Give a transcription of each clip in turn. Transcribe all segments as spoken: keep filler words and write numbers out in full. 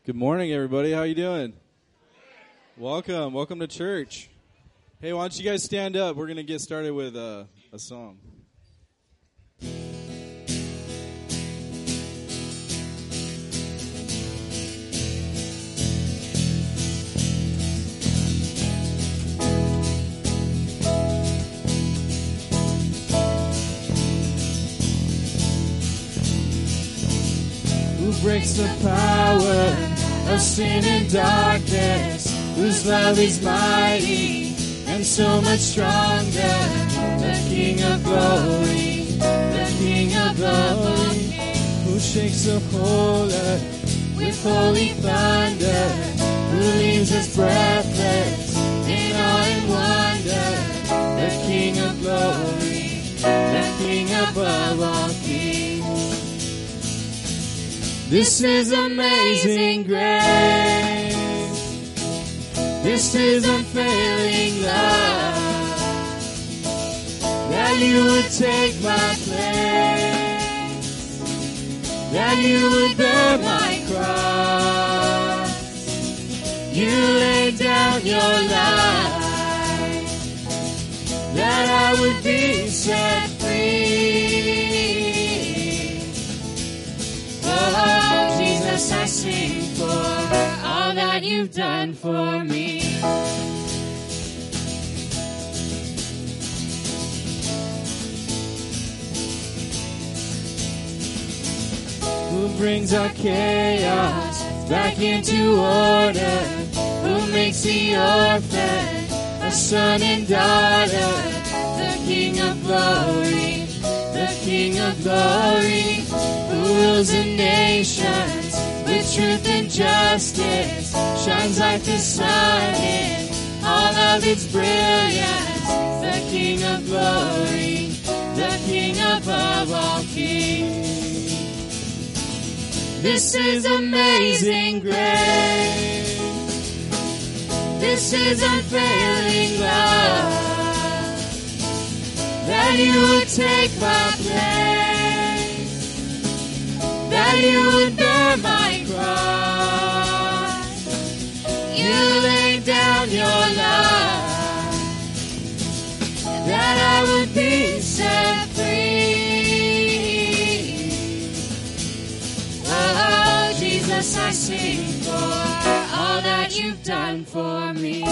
Good morning, everybody. How you doing? Welcome. Welcome to church. Hey, why don't you guys stand up? We're going to get started with uh, a song. Who breaks the power of sin and darkness, whose love is mighty and so much stronger, the King of glory, the King of glory, who shakes the whole earth with holy thunder, who leaves us breathless in awe and wonder, the King of glory, the King above all kings. This is amazing grace. This is unfailing love. That you would take my place. That you would bear my cross. You laid down your life. That I would be set free. Oh, Jesus, I sing for all that you've done for me. Who brings our chaos back into order? Who makes the orphan a son and daughter? The King of glory, the King of glory, who rules the nations with truth and justice, shines like the sun in all of its brilliance. The King of glory, the King above all kings. This is amazing grace. This is unfailing love. That you would take my place. That you would bear my cross. You laid down your life. That I would be set free. Oh, Jesus, I sing for all that you've done for me.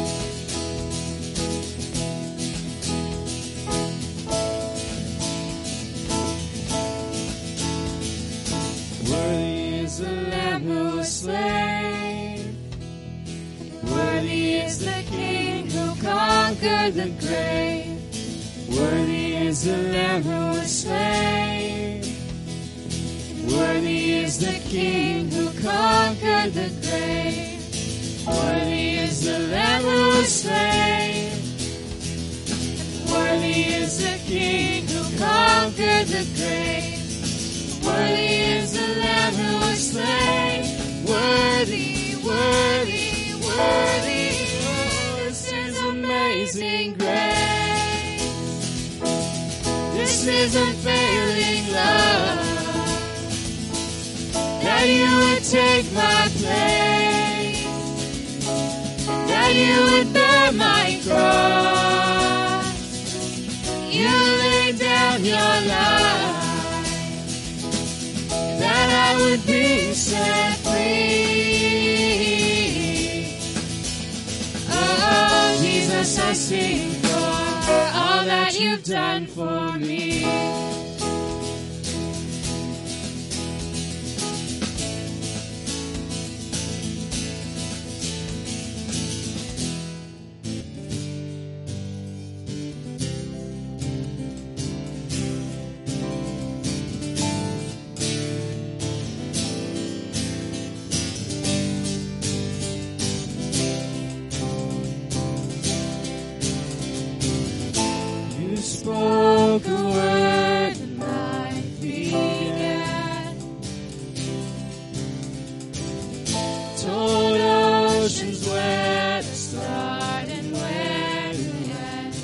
Worthy is the Lamb who was slain. Worthy is the King who conquered the grave. Worthy is the Lamb who was slain. Worthy is the King who conquered the grave. Worthy is the Lamb who was slain. Worthy is the King who conquered the grave. Worthy is the Lamb who was slain. Worthy, worthy, worthy. Oh, this is amazing grace. This is unfailing love. That you would take my place. That you would bear my cross. You laid down your life. That I would be set free. Oh, Jesus, I sing for all that you've done for me. Spoke a word and life began. Told oceans where to start and where to end.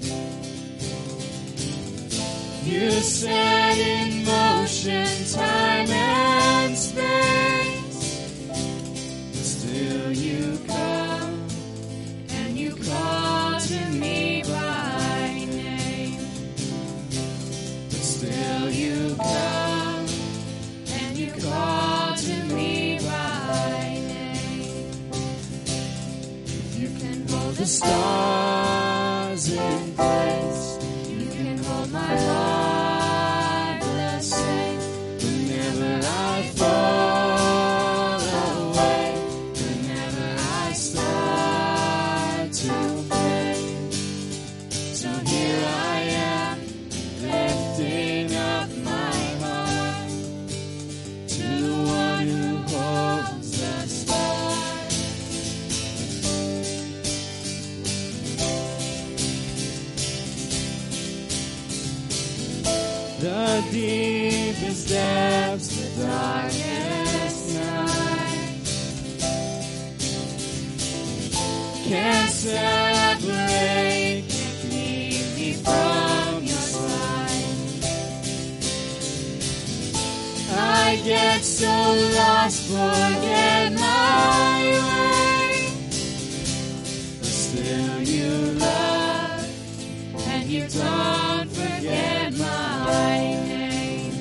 You set in motion time and space. the stars in place. You can hold my heart the same. Whenever I fall away, whenever I start to fade. So here I am, lifting up my heart to the one who holds the stars. The deepest depths, the darkest night, can't separate, can't keep me from your side. I get so lost, forget my way, but still you love, and you don't forget my name.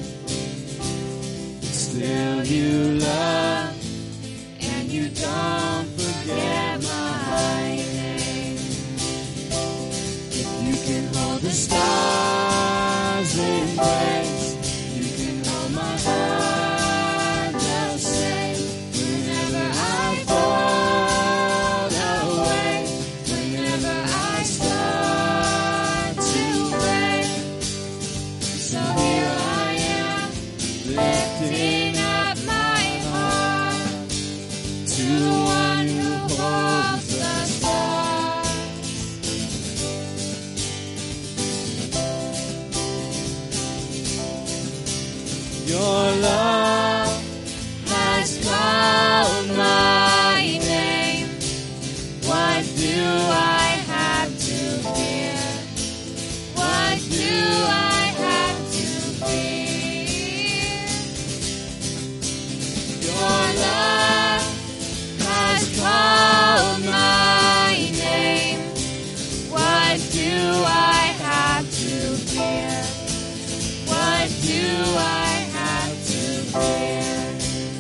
Still you love, and you don't forget my name. If you can hold the stars in place, you can hold my heart the same. Whenever I fall away, whenever I start to fade. So here I am, lifting up my heart to the one who holds the stars. Your love has called my name. What do I have to fear? What do I have to fear? Your love has called my name. What do I have to fear? What do I have to fear?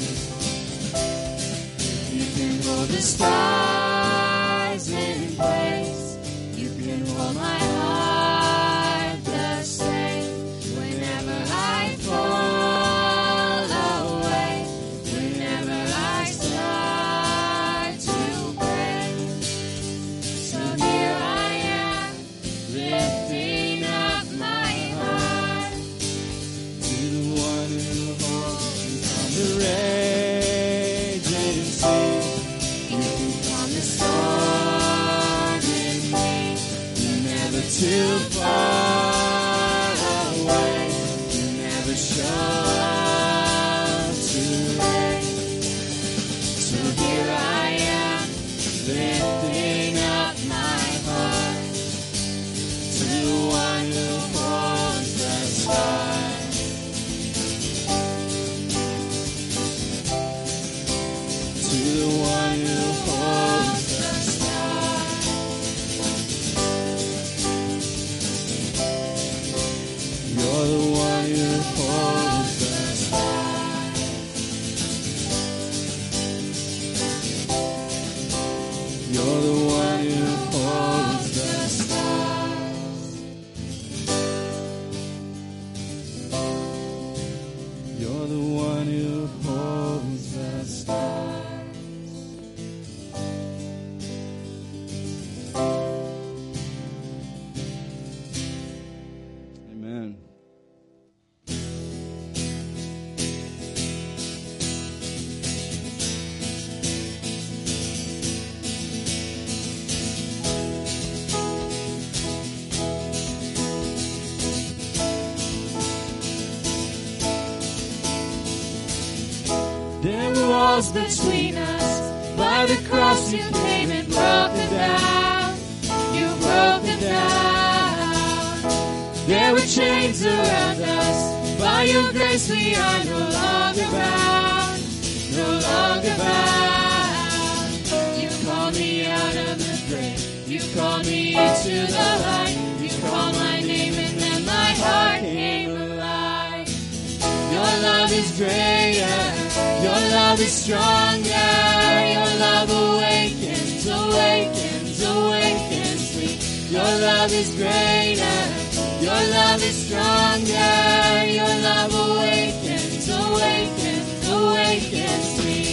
You can hold the stars in place. You can hold my heart the same. Whenever I fall away, whenever I start to break. So here I am, lifting up my heart to the one who holds on the raging sea. You can calm the storm in me. You're never too far away. You never show up too late. So here I am, lifting up my heart to the one who holds the stars. To the one who holds the stars. You're the one who holds the stars. You're the one who holds the stars. You're the one who holds the stars. Amen. There were walls between us. By the cross you came and broke them down. You broke them down. There were chains around us. By your grace we are no longer bound. No longer bound. You call me out of the grave. You call me into the light. You call my name and then my heart came alive. Your love is greater. Your love is stronger. Your love awakens, awakens, awakens. Your love is greater. Your love is stronger. Your love awakens, awakens, awakens me.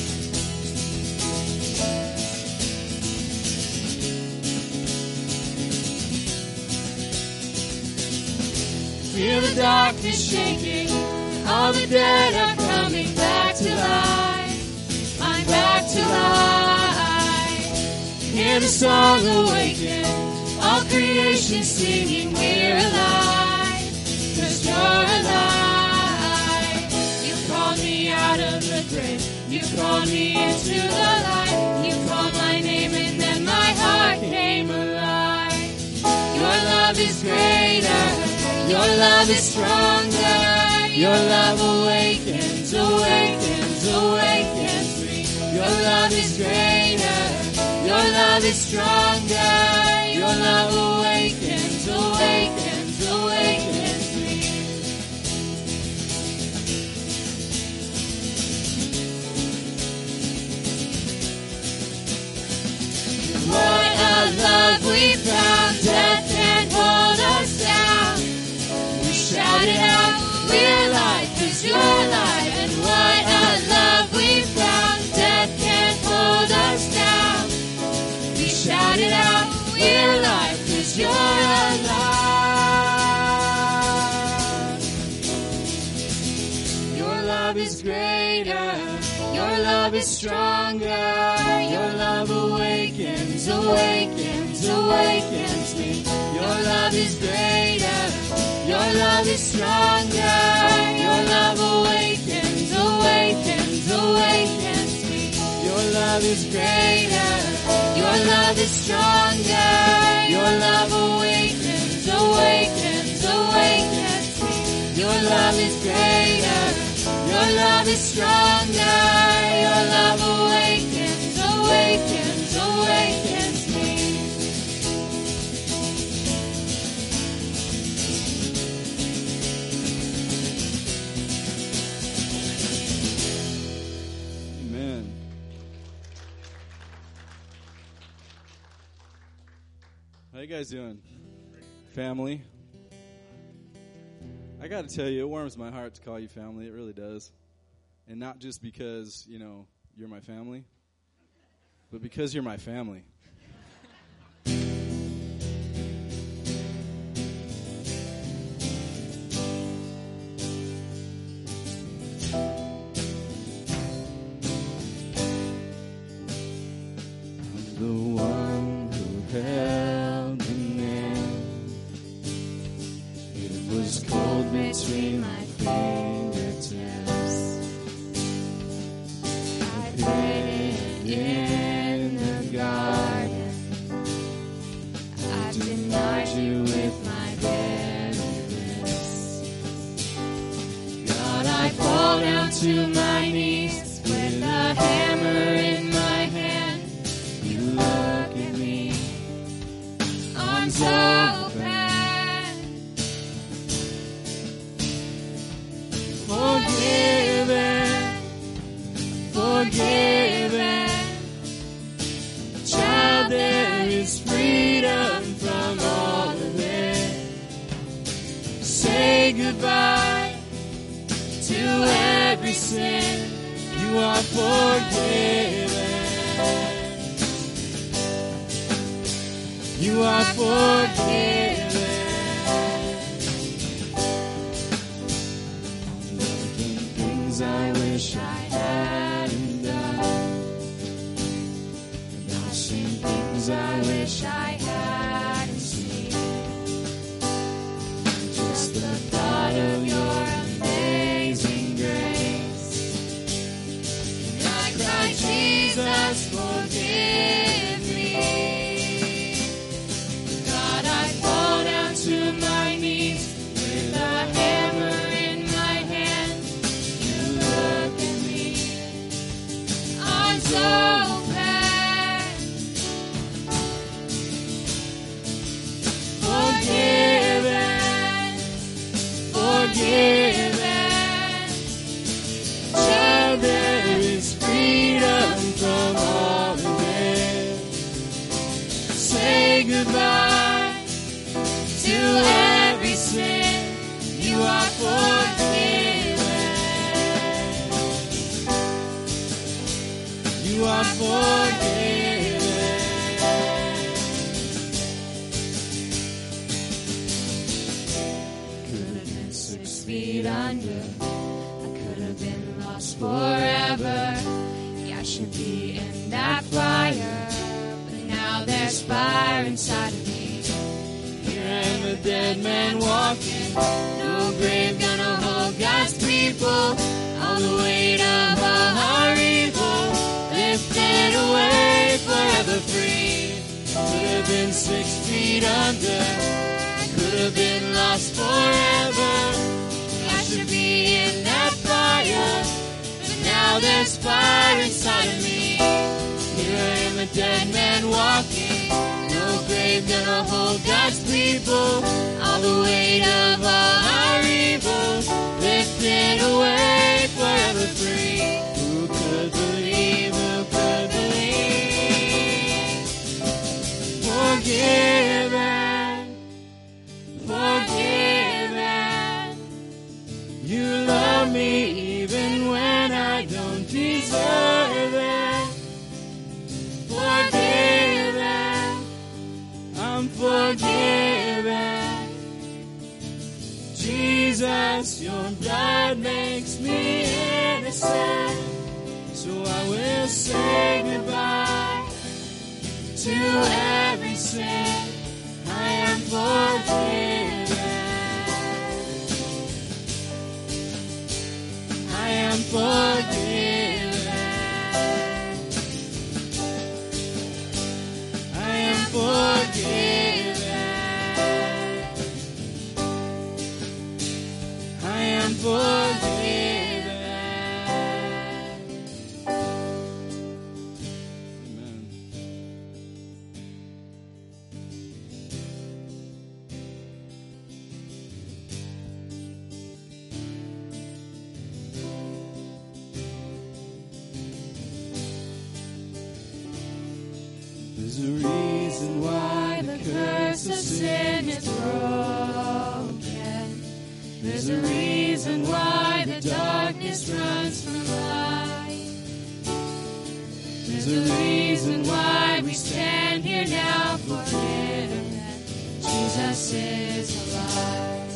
Feel the darkness shaking. All the dead are coming back to life. I'm back to life. Hear the song awaken. All creation singing, we're alive. 'Cause you're alive. You called me out of the grave. You called me into the light. You called my name and then my heart came alive. Your love is greater. Your love is stronger. Your love awakens, awakens, awakens me. Your love is greater. Your love is stronger. Your love awakens, awakens, awakens me. What a love we found. Death can't hold us down. We shout it out. We're alive 'cause you're alive. And what a love we found. Death can't hold us down. We shout it out. We're alive 'cause you're alive. Your love is greater. Your love is stronger. Your love awakens, awakens, awakens me. Your love is greater. Your love is stronger. Your love awakens, awakens, awakens me. Your love is greater. Your love is stronger. Your love awakens, awakens, awakens me. Your love is greater. Your love is stronger. Your love awakens, awakens, awakens me. Amen. How you guys doing? Family? I got to tell you, it warms my heart to call you family. It really does. And not just because, you know, you're my family, but because you're my family. I'm the one who held him in. It was cold between my fingertips. I prayed in the garden. I denied you with my very lips. God, I fall down to my knees with a hammer in my hand. You look at me. I'm so bad. Forgiven, forgiven. Child, there is freedom from all of it. Say goodbye to every sin. You are forgiven. You are forgiven. Things I wish I hadn't done, and I've seen things I wish I hadn't seen. Just the thought of your amazing grace, and I cry, Jesus, forgive me. God, I fall down to my knees with a hammer in my hand. You look at me. I'm so bad. Forgiven, forgiven. Child, there is freedom from all You are forgiven. Could have been six feet under. I could have been lost forever. Yeah, I should be in that fire. But now there's fire inside of me. Here I am, a dead man walking. No grave gonna hold God's people. All the weight of all our evil lifted away, forever free. Could have been six feet under. Could have been lost forever. I should be in that fire, but now there's fire inside of me. Here I am, a dead man walking. No grave gonna hold God's people. All the weight of all our evil lifted away, forever free. Who could believe? Who could believe? Forgiven, forgiven. You love me even when I don't deserve it. Forgiven, I'm forgiven. Jesus, your blood makes me innocent. So I will say goodbye to every sin. I am forgiven. I am forgiven. I am forgiven. I am forgiven. Amen. There's a reason why the curse of sin is broken. There's a reason why the darkness runs from light. There's a reason why we stand here now forgiven that Jesus is alive.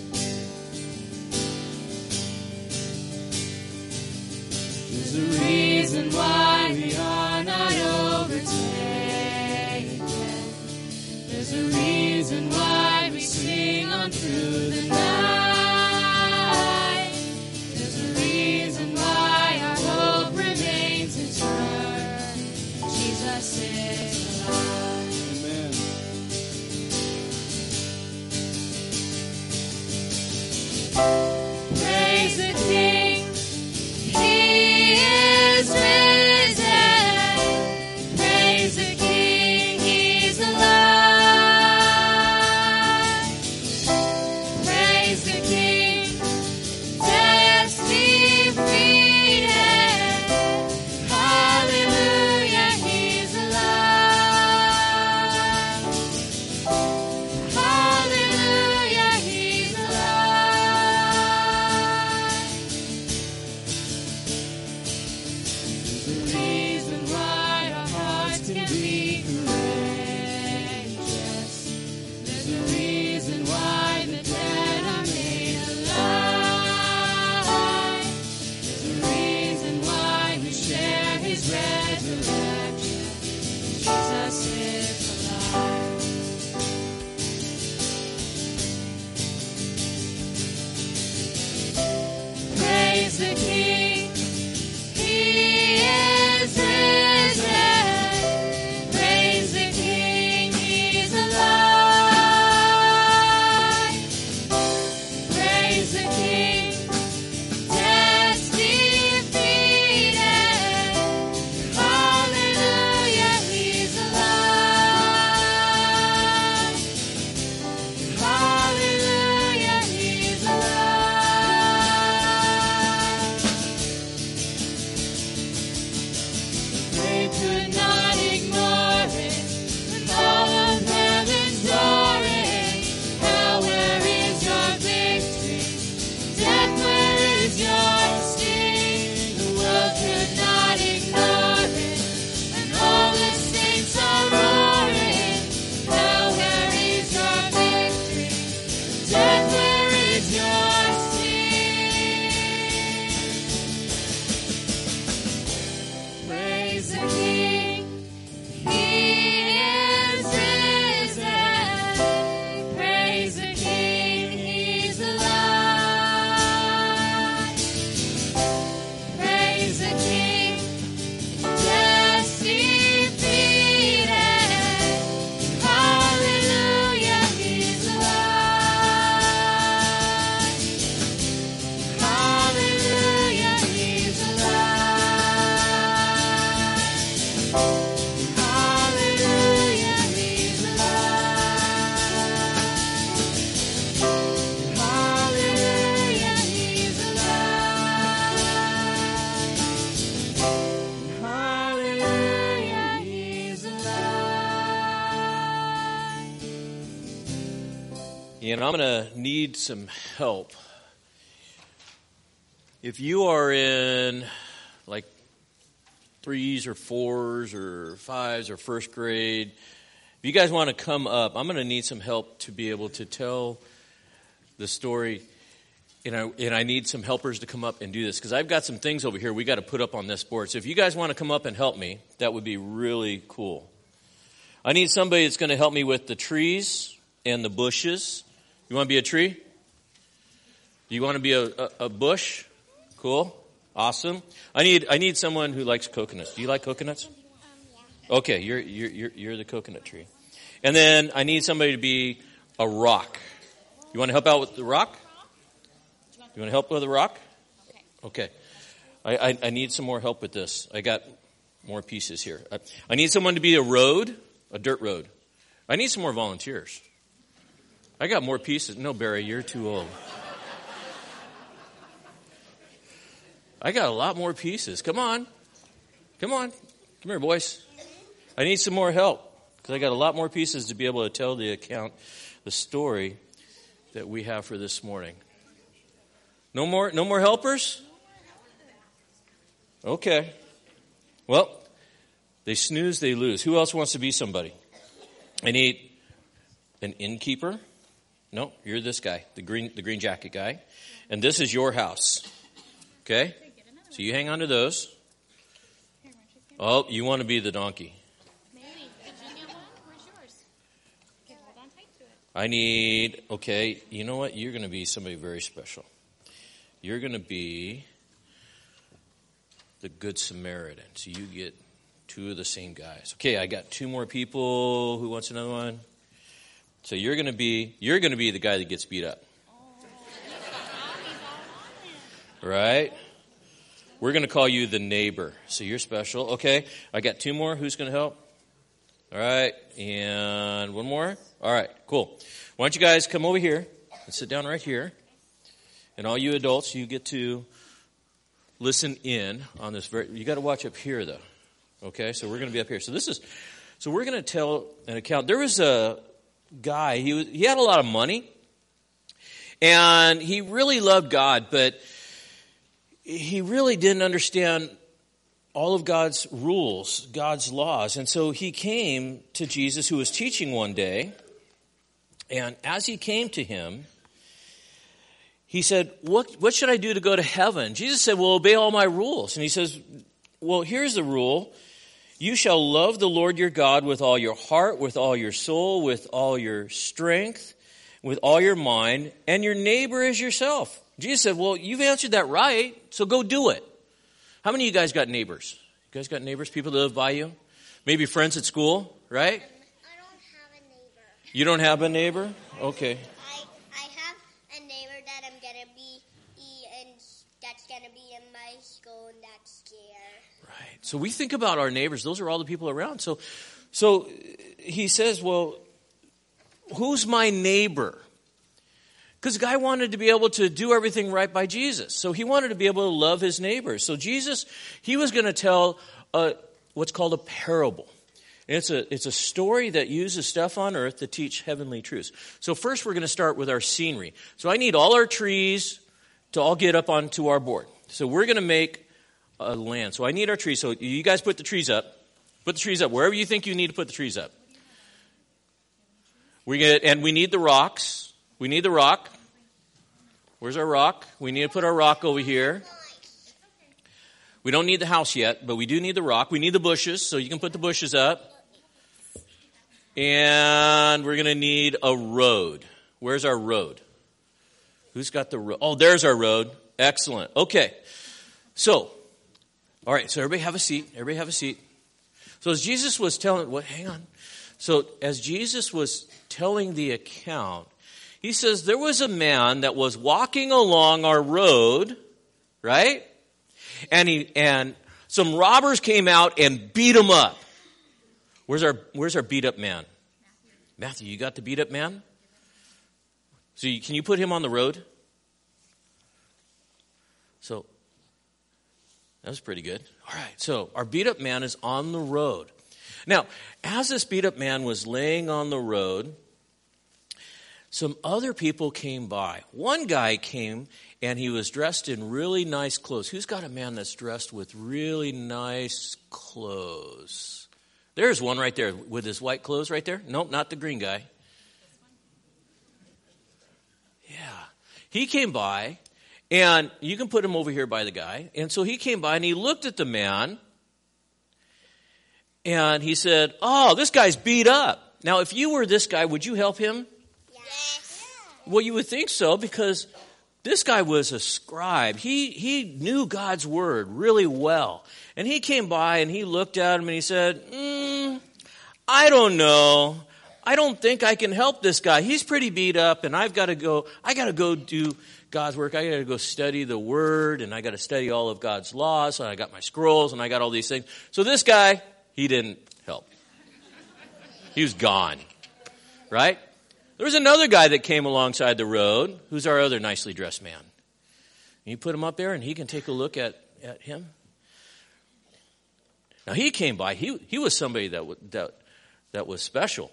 There's a reason why we are not overtaken. There's a reason why we sing on through the night. There's a reason why our hope remains eternal. Jesus is alive. Amen. Praise the King. He is risen. Praise the King. He's alive. Praise the King. Death's defeated. Hallelujah. He's alive. Praise the King. He is risen. Praise the King. He's alive. Praise the King. Death defeated. Hallelujah. He's alive. Hallelujah. He's alive. Hallelujah. He's alive. Hallelujah. He's alive. Hallelujah. He's alive. And I'm going to need some help. If you are in like threes or fours or fives or first grade, if you guys want to come up, I'm going to need some help to be able to tell the story. And I, and I need some helpers to come up and do this because I've got some things over here we got to put up on this board. So if you guys want to come up and help me, that would be really cool. I need somebody that's going to help me with the trees and the bushes. You want to be a tree? Do you want to be a, a, a bush? Cool. Awesome. I need I need someone who likes coconuts. Do you like coconuts? Okay, you're you're you're you're the coconut tree. And then I need somebody to be a rock. You want to help out with the rock? You want to help with the rock? Okay. I, I, I need some more help with this. I got more pieces here. I, I need someone to be a road, a dirt road. I need some more volunteers. I got more pieces. No, Barry, you're too old. I got a lot more pieces. Come on. Come on. Come here, boys. I need some more help because I got a lot more pieces to be able to tell the account, the story that we have for this morning. No more, no more helpers? Okay. Well, they snooze, they lose. Who else wants to be somebody? I need an innkeeper. No, you're this guy, the green, the green jacket guy. And this is your house. Okay? So you hang on to those. Oh, you want to be the donkey. Maybe. Virginia, where's yours? Okay, hold on tight to it. I need, okay, you know what? You're going to be somebody very special. You're going to be the Good Samaritan. So you get two of the same guys. Okay, I got two more people. Who wants another one? So you're going to be, you're going to be the guy that gets beat up. Right? We're going to call you the neighbor. So you're special. Okay, I got two more. Who's going to help? All right, and one more. All right, cool. Why don't you guys come over here and sit down right here. And all you adults, you get to listen in on this. Very, you got to watch up here, though. Okay, so we're going to be up here. So this is, so we're going to tell an account. There was a guy. He was, he had a lot of money, and he really loved God, but he really didn't understand all of God's rules, God's laws. And so he came to Jesus, who was teaching one day. And as he came to him, he said, what, what should I do to go to heaven? Jesus said, well, obey all my rules. And he says, well, here's the rule. You shall love the Lord your God with all your heart, with all your soul, with all your strength, with all your mind, and your neighbor as yourself. Jesus said, well, you've answered that right, so go do it. How many of you guys got neighbors? You guys got neighbors, people that live by you? Maybe friends at school, right? I don't have a neighbor. You don't have a neighbor? Okay. I, I have a neighbor that I'm going to be, and that's going to be in my school next year. Right. So we think about our neighbors. Those are all the people around. So, so he says, well, who's my neighbor? Because the guy wanted to be able to do everything right by Jesus. So he wanted to be able to love his neighbors. So Jesus, he was going to tell a, what's called a parable. And it's a, it's a story that uses stuff on earth to teach heavenly truths. So first we're going to start with our scenery. So I need all our trees to all get up onto our board. So we're going to make a land. So I need our trees. So you guys put the trees up. Put the trees up wherever you think you need to put the trees up. We get, and we need the rocks. We need the rock. Where's our rock? We need to put our rock over here. We don't need the house yet, but we do need the rock. We need the bushes, so you can put the bushes up. And we're going to need a road. Where's our road? Who's got the road? Oh, there's our road. Excellent. Okay. So, all right, so everybody have a seat. Everybody have a seat. So as Jesus was telling, what, hang on. So as Jesus was telling the account, he says there was a man that was walking along our road, right? And he and some robbers came out and beat him up. Where's our Where's our beat up man? Matthew, you got the beat up man? So you, can you put him on the road? So that was pretty good. All right, so our beat up man is on the road. Now, as this beat up man was laying on the road, some other people came by. One guy came and he was dressed in really nice clothes. Who's got a man that's dressed with really nice clothes? There's one right there with his white clothes right there. Nope, not the green guy. Yeah. He came by, and you can put him over here by the guy. And so he came by and he looked at the man and he said, oh, this guy's beat up. Now, if you were this guy, would you help him? Yes. Well, you would think so, because this guy was a scribe. He he knew God's word really well. And he came by and he looked at him and he said, mm, I don't know. I don't think I can help this guy. He's pretty beat up, and I've got to go, I got to go do God's work. I got to go study the word, and I got to study all of God's laws, and I got my scrolls, and I got all these things. So this guy, he didn't help. He was gone, right? There was another guy that came alongside the road, who's our other nicely dressed man. And you put him up there, and he can take a look at, at him. Now, he came by. He he was somebody that that that was special.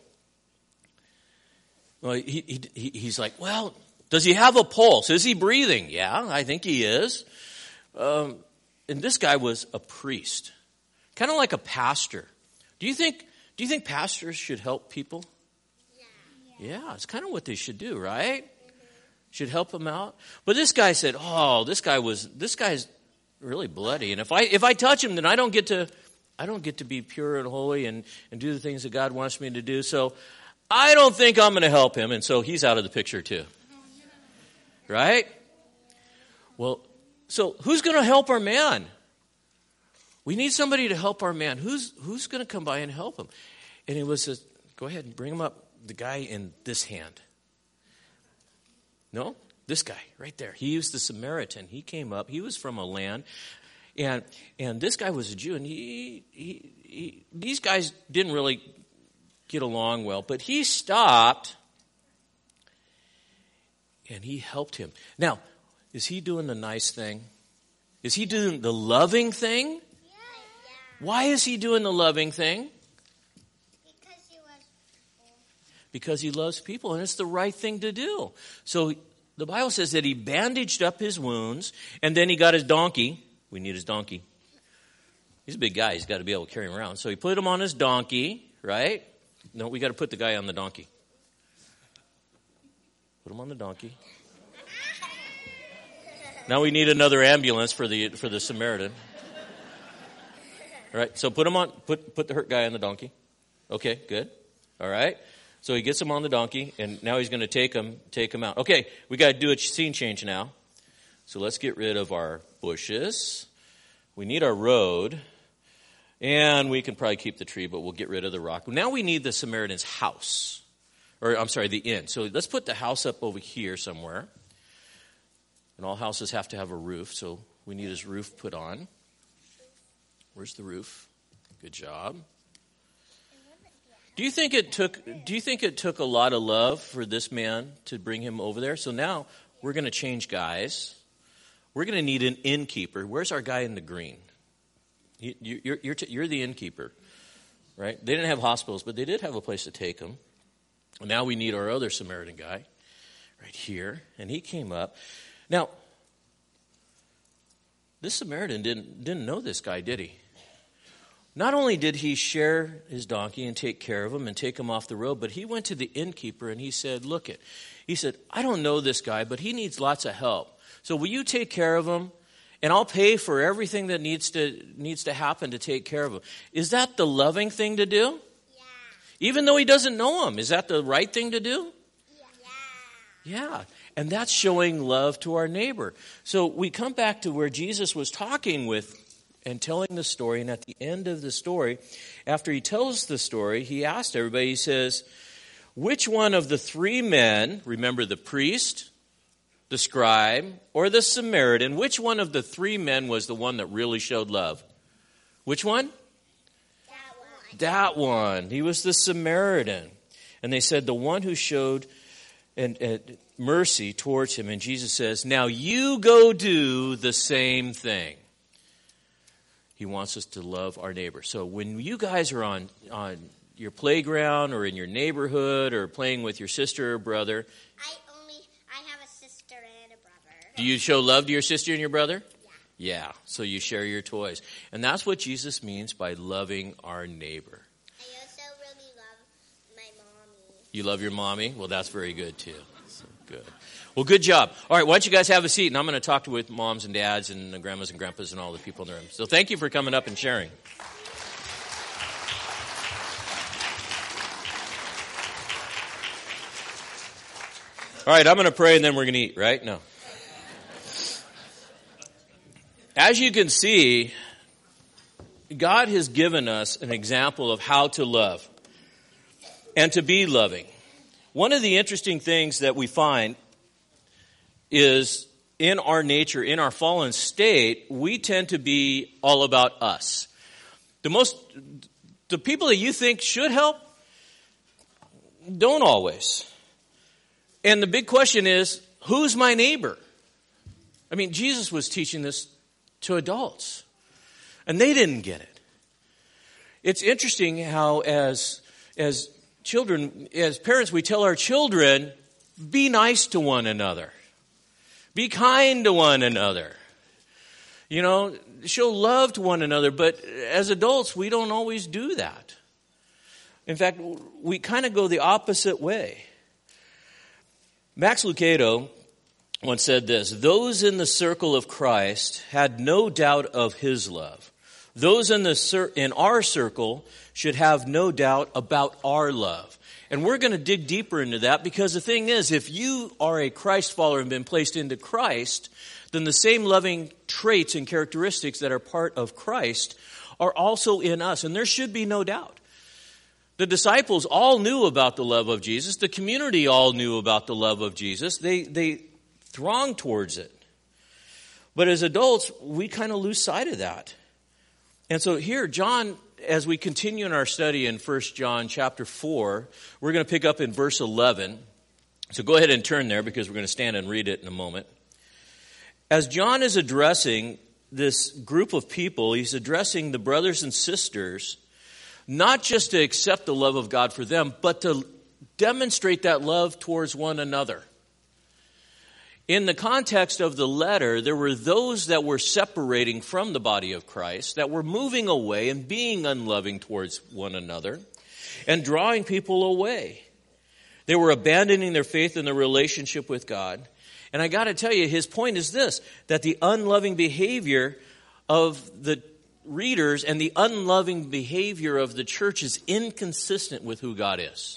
Well, he, he he's like, well, does he have a pulse? Is he breathing? Yeah, I think he is. Um, and this guy was a priest, kind of like a pastor. Do you think do you think pastors should help people? Yeah, yeah, it's kind of what they should do, right? Mm-hmm. Should help them out. But this guy said, "Oh, this guy was this guy's really bloody, and if I if I touch him, then I don't get to I don't get to be pure and holy and and do the things that God wants me to do. So I don't think I'm going to help him." And so he's out of the picture too. Right? Well, so who's going to help our man? We need somebody to help our man. Who's who's going to come by and help him? And it was, a, go ahead and bring him up. The guy in this hand. No, this guy right there. He was the Samaritan. He came up. He was from a land, and and this guy was a Jew. And he, he, he these guys didn't really get along well, but he stopped and he helped him. Now, is he doing the nice thing? Is he doing the loving thing? Yeah. Why is he doing the loving thing? Because he loves people, and it's the right thing to do. So the Bible says that he bandaged up his wounds, and then he got his donkey. We need his donkey. He's a big guy. He's got to be able to carry him around. So he put him on his donkey, right? No, we got to put the guy on the donkey. Put him on the donkey. Now we need another ambulance for the for the Samaritan. All right, so put him on. Put put the hurt guy on the donkey. Okay, good. All right. So he gets him on the donkey, and now he's going to take him, take him out. Okay, we got to do a scene change now. So let's get rid of our bushes. We need our road, and we can probably keep the tree, but we'll get rid of the rock. Now we need the Samaritan's house, or I'm sorry, the inn. So let's put the house up over here somewhere. And all houses have to have a roof, so we need his roof put on. Where's the roof? Good job. Do you think it took do you think it took a lot of love for this man to bring him over there? So now we're going to change guys. We're going to need an innkeeper. Where's our guy in the green? You, you're you're, you're the innkeeper, right? They didn't have hospitals, but they did have a place to take him. Now we need our other Samaritan guy right here, and he came up. Now, this Samaritan didn't didn't know this guy, did he? Not only did he share his donkey and take care of him and take him off the road, but he went to the innkeeper and he said, look it, he said, I don't know this guy, but he needs lots of help. So will you take care of him And I'll pay for everything that needs to needs to happen to take care of him. Is that the loving thing to do? Yeah. Even though he doesn't know him, is that the right thing to do? Yeah. Yeah. And that's showing love to our neighbor. So we come back to where Jesus was talking with and telling the story. And at the end of the story, after he tells the story, he asked everybody, he says, which one of the three men, remember the priest, the scribe, or the Samaritan, which one of the three men was the one that really showed love? Which one? That one. That one. He was the Samaritan. And they said the one who showed and, and mercy towards him. And Jesus says, now you go do the same thing. He wants us to love our neighbor. So when you guys are on, on your playground or in your neighborhood or playing with your sister or brother, I only, I have a sister and a brother. do you show love to your sister and your brother? Yeah. Yeah, so you share your toys. And that's what Jesus means by loving our neighbor. I also really love my mommy. You love your mommy? Well, that's very good too. So good. Well, good job. All right, why don't you guys have a seat, and I'm going to talk with moms and dads and the grandmas and grandpas and all the people in the room. So thank you for coming up and sharing. All right, I'm going to pray and then we're going to eat, right? No. As you can see, God has given us an example of how to love and to be loving. One of the interesting things that we find is in our nature, in our fallen state, we tend to be all about us. The most, the people that you think should help don't always. And the big question is, who's my neighbor? I mean, Jesus was teaching this to adults, and they didn't get it. It's interesting how as, as children, as parents, we tell our children, be nice to one another. Be kind to one another. You know, show love to one another. But as adults, we don't always do that. In fact, we kind of go the opposite way. Max Lucado once said this, those in the circle of Christ had no doubt of his love. Those in the cir- in our circle should have no doubt about our love. And we're going to dig deeper into that because the thing is, if you are a Christ follower and been placed into Christ, then the same loving traits and characteristics that are part of Christ are also in us. And there should be no doubt. The disciples all knew about the love of Jesus. The community all knew about the love of Jesus. They, they thronged towards it. But as adults, we kind of lose sight of that. And so here, John, as we continue in our study in First John chapter four, we're going to pick up in verse eleven. So go ahead and turn there because we're going to stand and read it in a moment. As John is addressing this group of people, he's addressing the brothers and sisters, not just to accept the love of God for them, but to demonstrate that love towards one another. In the context of the letter, there were those that were separating from the body of Christ, that were moving away and being unloving towards one another and drawing people away. They were abandoning their faith in their relationship with God. And I got to tell you, his point is this, that the unloving behavior of the readers and the unloving behavior of the church is inconsistent with who God is.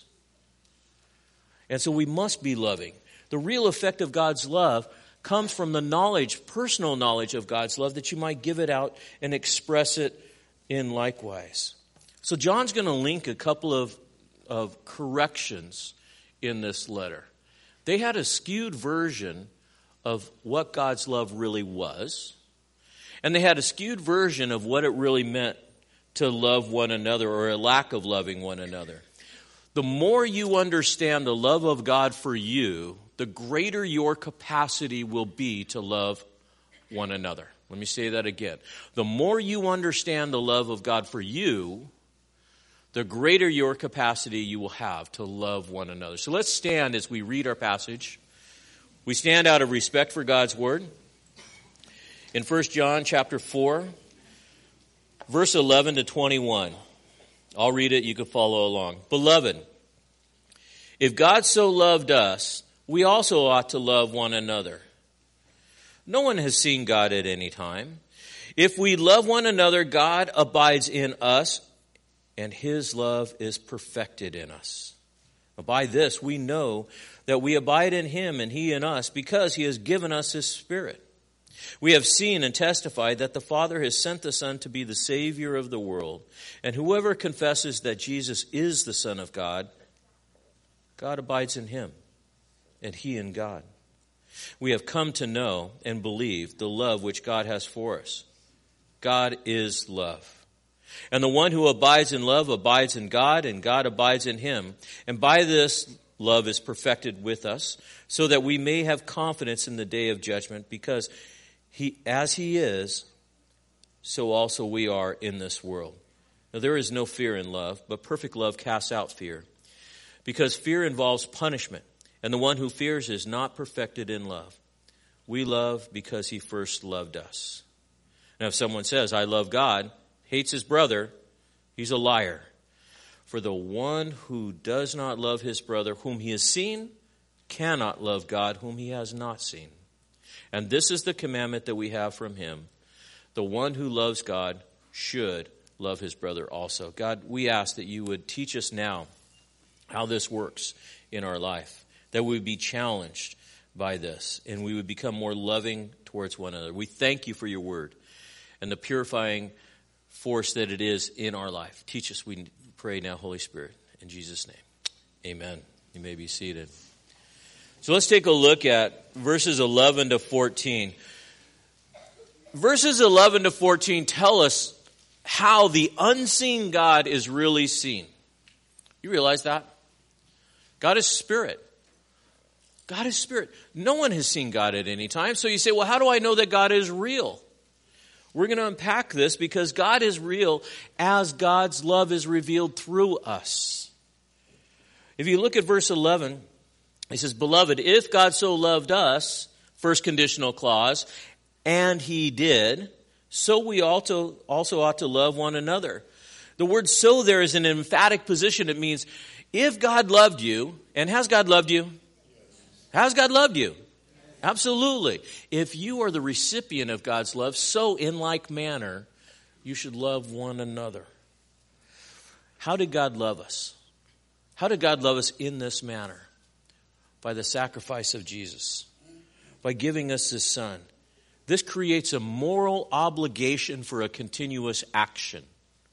And so we must be loving. The real effect of God's love comes from the knowledge, personal knowledge of God's love, that you might give it out and express it in likewise. So John's going to link a couple of, of corrections in this letter. They had a skewed version of what God's love really was, and they had a skewed version of what it really meant to love one another, or a lack of loving one another. The more you understand the love of God for you, the greater your capacity will be to love one another. Let me say that again. The more you understand the love of God for you, the greater your capacity you will have to love one another. So let's stand as we read our passage. We stand out of respect for God's word. In First John chapter four, verse eleven to twenty-one. I'll read it, you can follow along. Beloved, if God so loved us, we also ought to love one another. No one has seen God at any time. If we love one another, God abides in us, and his love is perfected in us. By this we know that we abide in him and he in us, because he has given us his Spirit. We have seen and testified that the Father has sent the Son to be the Savior of the world. And whoever confesses that Jesus is the Son of God, God abides in him, and he in God. We have come to know and believe the love which God has for us. God is love. And the one who abides in love abides in God, and God abides in him. And by this love is perfected with us, so that we may have confidence in the day of judgment, because he, as he is, so also we are in this world. Now there is no fear in love, but perfect love casts out fear, because fear involves punishment. And the one who fears is not perfected in love. We love because he first loved us. Now if someone says, I love God, hates his brother, he's a liar. For the one who does not love his brother whom he has seen cannot love God whom he has not seen. And this is the commandment that we have from him. The one who loves God should love his brother also. God, we ask that you would teach us now how this works in our life. That we would be challenged by this, and we would become more loving towards one another. We thank you for your word and the purifying force that it is in our life. Teach us, we pray now, Holy Spirit, in Jesus' name. Amen. You may be seated. So let's take a look at verses eleven to fourteen. Verses eleven to fourteen tell us how the unseen God is really seen. You realize that? God is spirit. God is spirit. No one has seen God at any time. So you say, well, how do I know that God is real? We're going to unpack this because God is real as God's love is revealed through us. If you look at verse eleven, he says, Beloved, if God so loved us, first conditional clause, and he did, so we also, also ought to love one another. The word so there is an emphatic position. It means if God loved you, and has God loved you? Has God loved you? Absolutely. If you are the recipient of God's love, so in like manner, you should love one another. How did God love us? How did God love us in this manner? By the sacrifice of Jesus. By giving us his Son. This creates a moral obligation for a continuous action.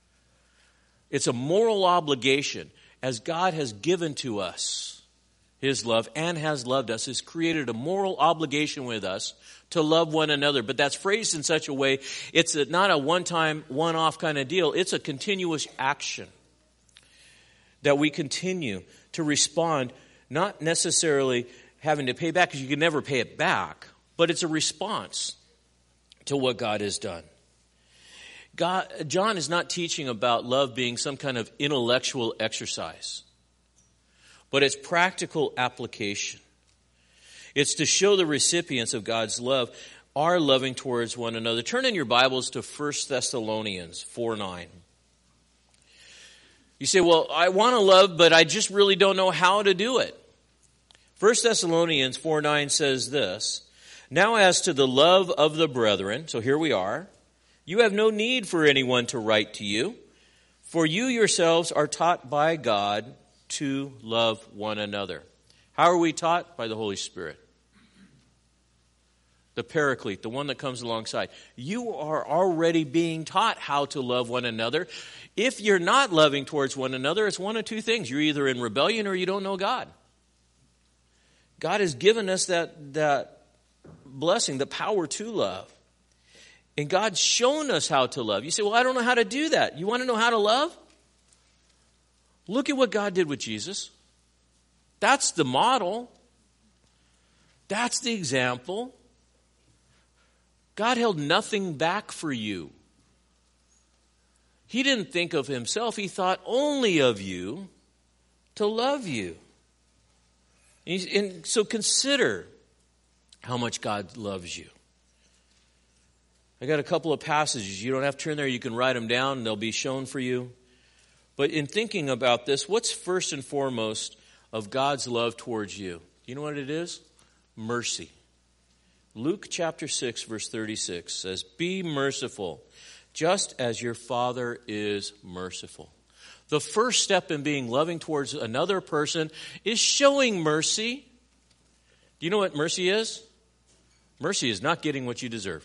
It's a moral obligation as God has given to us his love and has loved us, has created a moral obligation with us to love one another. But that's phrased in such a way, it's a, not a one-time, one-off kind of deal. It's a continuous action that we continue to respond, not necessarily having to pay back, because you can never pay it back, but it's a response to what God has done. God, John is not teaching about love being some kind of intellectual exercise, but it's practical application. It's to show the recipients of God's love are loving towards one another. Turn in your Bibles to First Thessalonians four nine. You say, well, I want to love, but I just really don't know how to do it. First Thessalonians four nine says this, Now as to the love of the brethren, so here we are, you have no need for anyone to write to you, for you yourselves are taught by God to love one another. How are we taught? By the Holy Spirit. The Paraclete, the one that comes alongside. You are already being taught how to love one another. If you're not loving towards one another, it's one of two things. You're either in rebellion or you don't know God. God has given us that, that blessing, the power to love. And God's shown us how to love. You say, well, I don't know how to do that. You want to know how to love? Look at what God did with Jesus. That's the model. That's the example. God held nothing back for you. He didn't think of himself. He thought only of you to love you. And so consider how much God loves you. I got a couple of passages. You don't have to turn there. You can write them down and they'll be shown for you. But in thinking about this, what's first and foremost of God's love towards you? You know what it is? Mercy. Luke chapter six, verse thirty-six says, "Be merciful, just as your Father is merciful." The first step in being loving towards another person is showing mercy. Do you know what mercy is? Mercy is not getting what you deserve.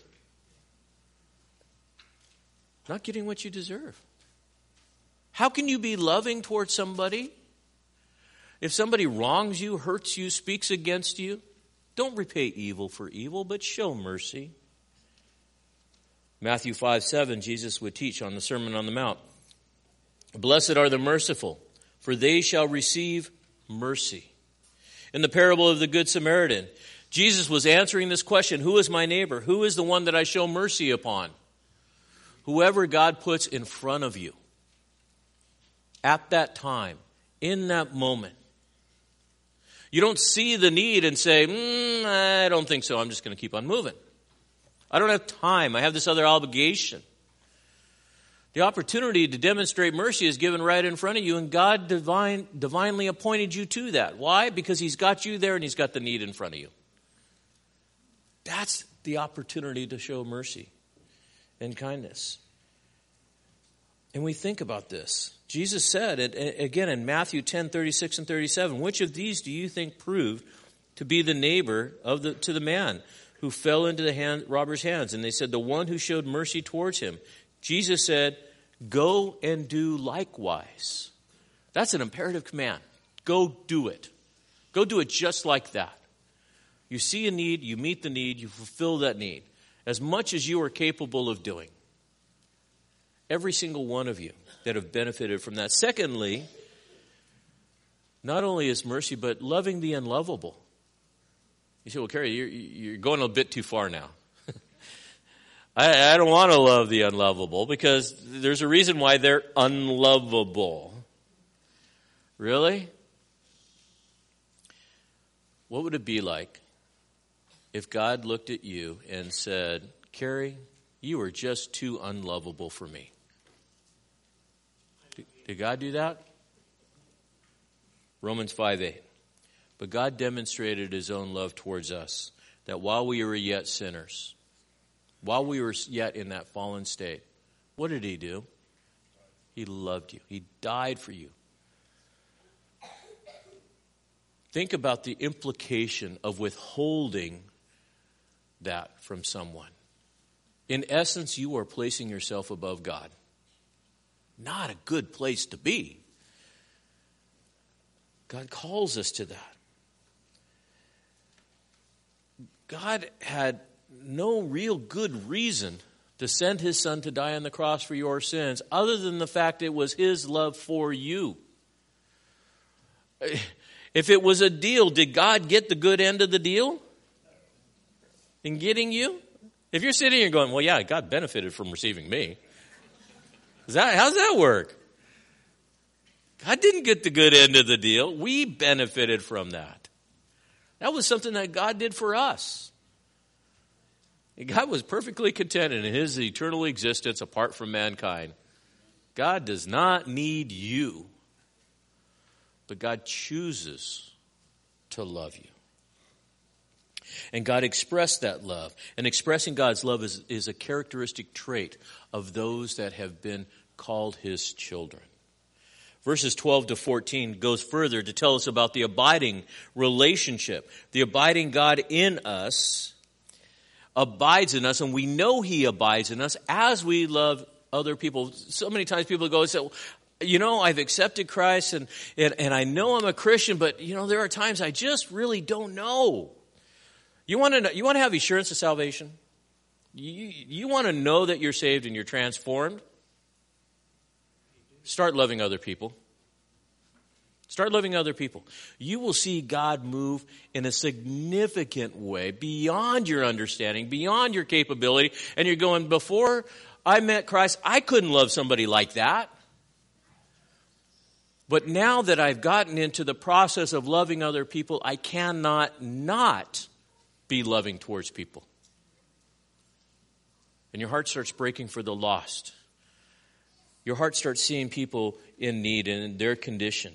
Not getting what you deserve. How can you be loving towards somebody if somebody wrongs you, hurts you, speaks against you? Don't repay evil for evil, but show mercy. Matthew five seven, Jesus would teach on the Sermon on the Mount. "Blessed are the merciful, for they shall receive mercy." In the parable of the Good Samaritan, Jesus was answering this question, who is my neighbor? Who is the one that I show mercy upon? Whoever God puts in front of you at that time, in that moment. You don't see the need and say, mm, I don't think so. I'm just going to keep on moving. I don't have time. I have this other obligation. The opportunity to demonstrate mercy is given right in front of you, and God divine, divinely appointed you to that. Why? Because He's got you there and He's got the need in front of you. That's the opportunity to show mercy and kindness. And we think about this. Jesus said, it, again in Matthew ten, thirty-six and thirty-seven, "Which of these do you think proved to be the neighbor of the to the man who fell into the hand, robber's hands?" And they said, "The one who showed mercy towards him." Jesus said, "Go and do likewise." That's an imperative command. Go do it. Go do it just like that. You see a need, you meet the need, you fulfill that need as much as you are capable of doing. Every single one of you that have benefited from that. Secondly, not only is mercy, but loving the unlovable. You say, well, Kerry, you're, you're going a bit too far now. I, I don't want to love the unlovable because there's a reason why they're unlovable. Really? What would it be like if God looked at you and said, Kerry, you are just too unlovable for me? Did God do that? Romans five eight. But God demonstrated His own love towards us, that while we were yet sinners, while we were yet in that fallen state, what did He do? He loved you. He died for you. Think about the implication of withholding that from someone. In essence, you are placing yourself above God. Not a good place to be. God calls us to that. God had no real good reason to send His Son to die on the cross for your sins, other than the fact it was His love for you. If it was a deal, did God get the good end of the deal in getting you? If you're sitting here going, well, yeah, God benefited from receiving me. Is that, how's that work? God didn't get the good end of the deal. We benefited from that. That was something that God did for us. God was perfectly content in His eternal existence apart from mankind. God does not need you, but God chooses to love you. And God expressed that love. And expressing God's love is, is a characteristic trait of those that have been called His children. Verses twelve to fourteen goes further to tell us about the abiding relationship. The abiding God in us abides in us, and we know He abides in us as we love other people. So many times people go and say, well, you know, I've accepted Christ and, and, and I know I'm a Christian, but, you know, there are times I just really don't know. You want to know, you want to have assurance of salvation? You, you want to know that you're saved and you're transformed? Start loving other people. Start loving other people. You will see God move in a significant way beyond your understanding, beyond your capability. And you're going, before I met Christ, I couldn't love somebody like that. But now that I've gotten into the process of loving other people, I cannot not be loving towards people. And your heart starts breaking for the lost. Your heart starts seeing people in need and in their condition.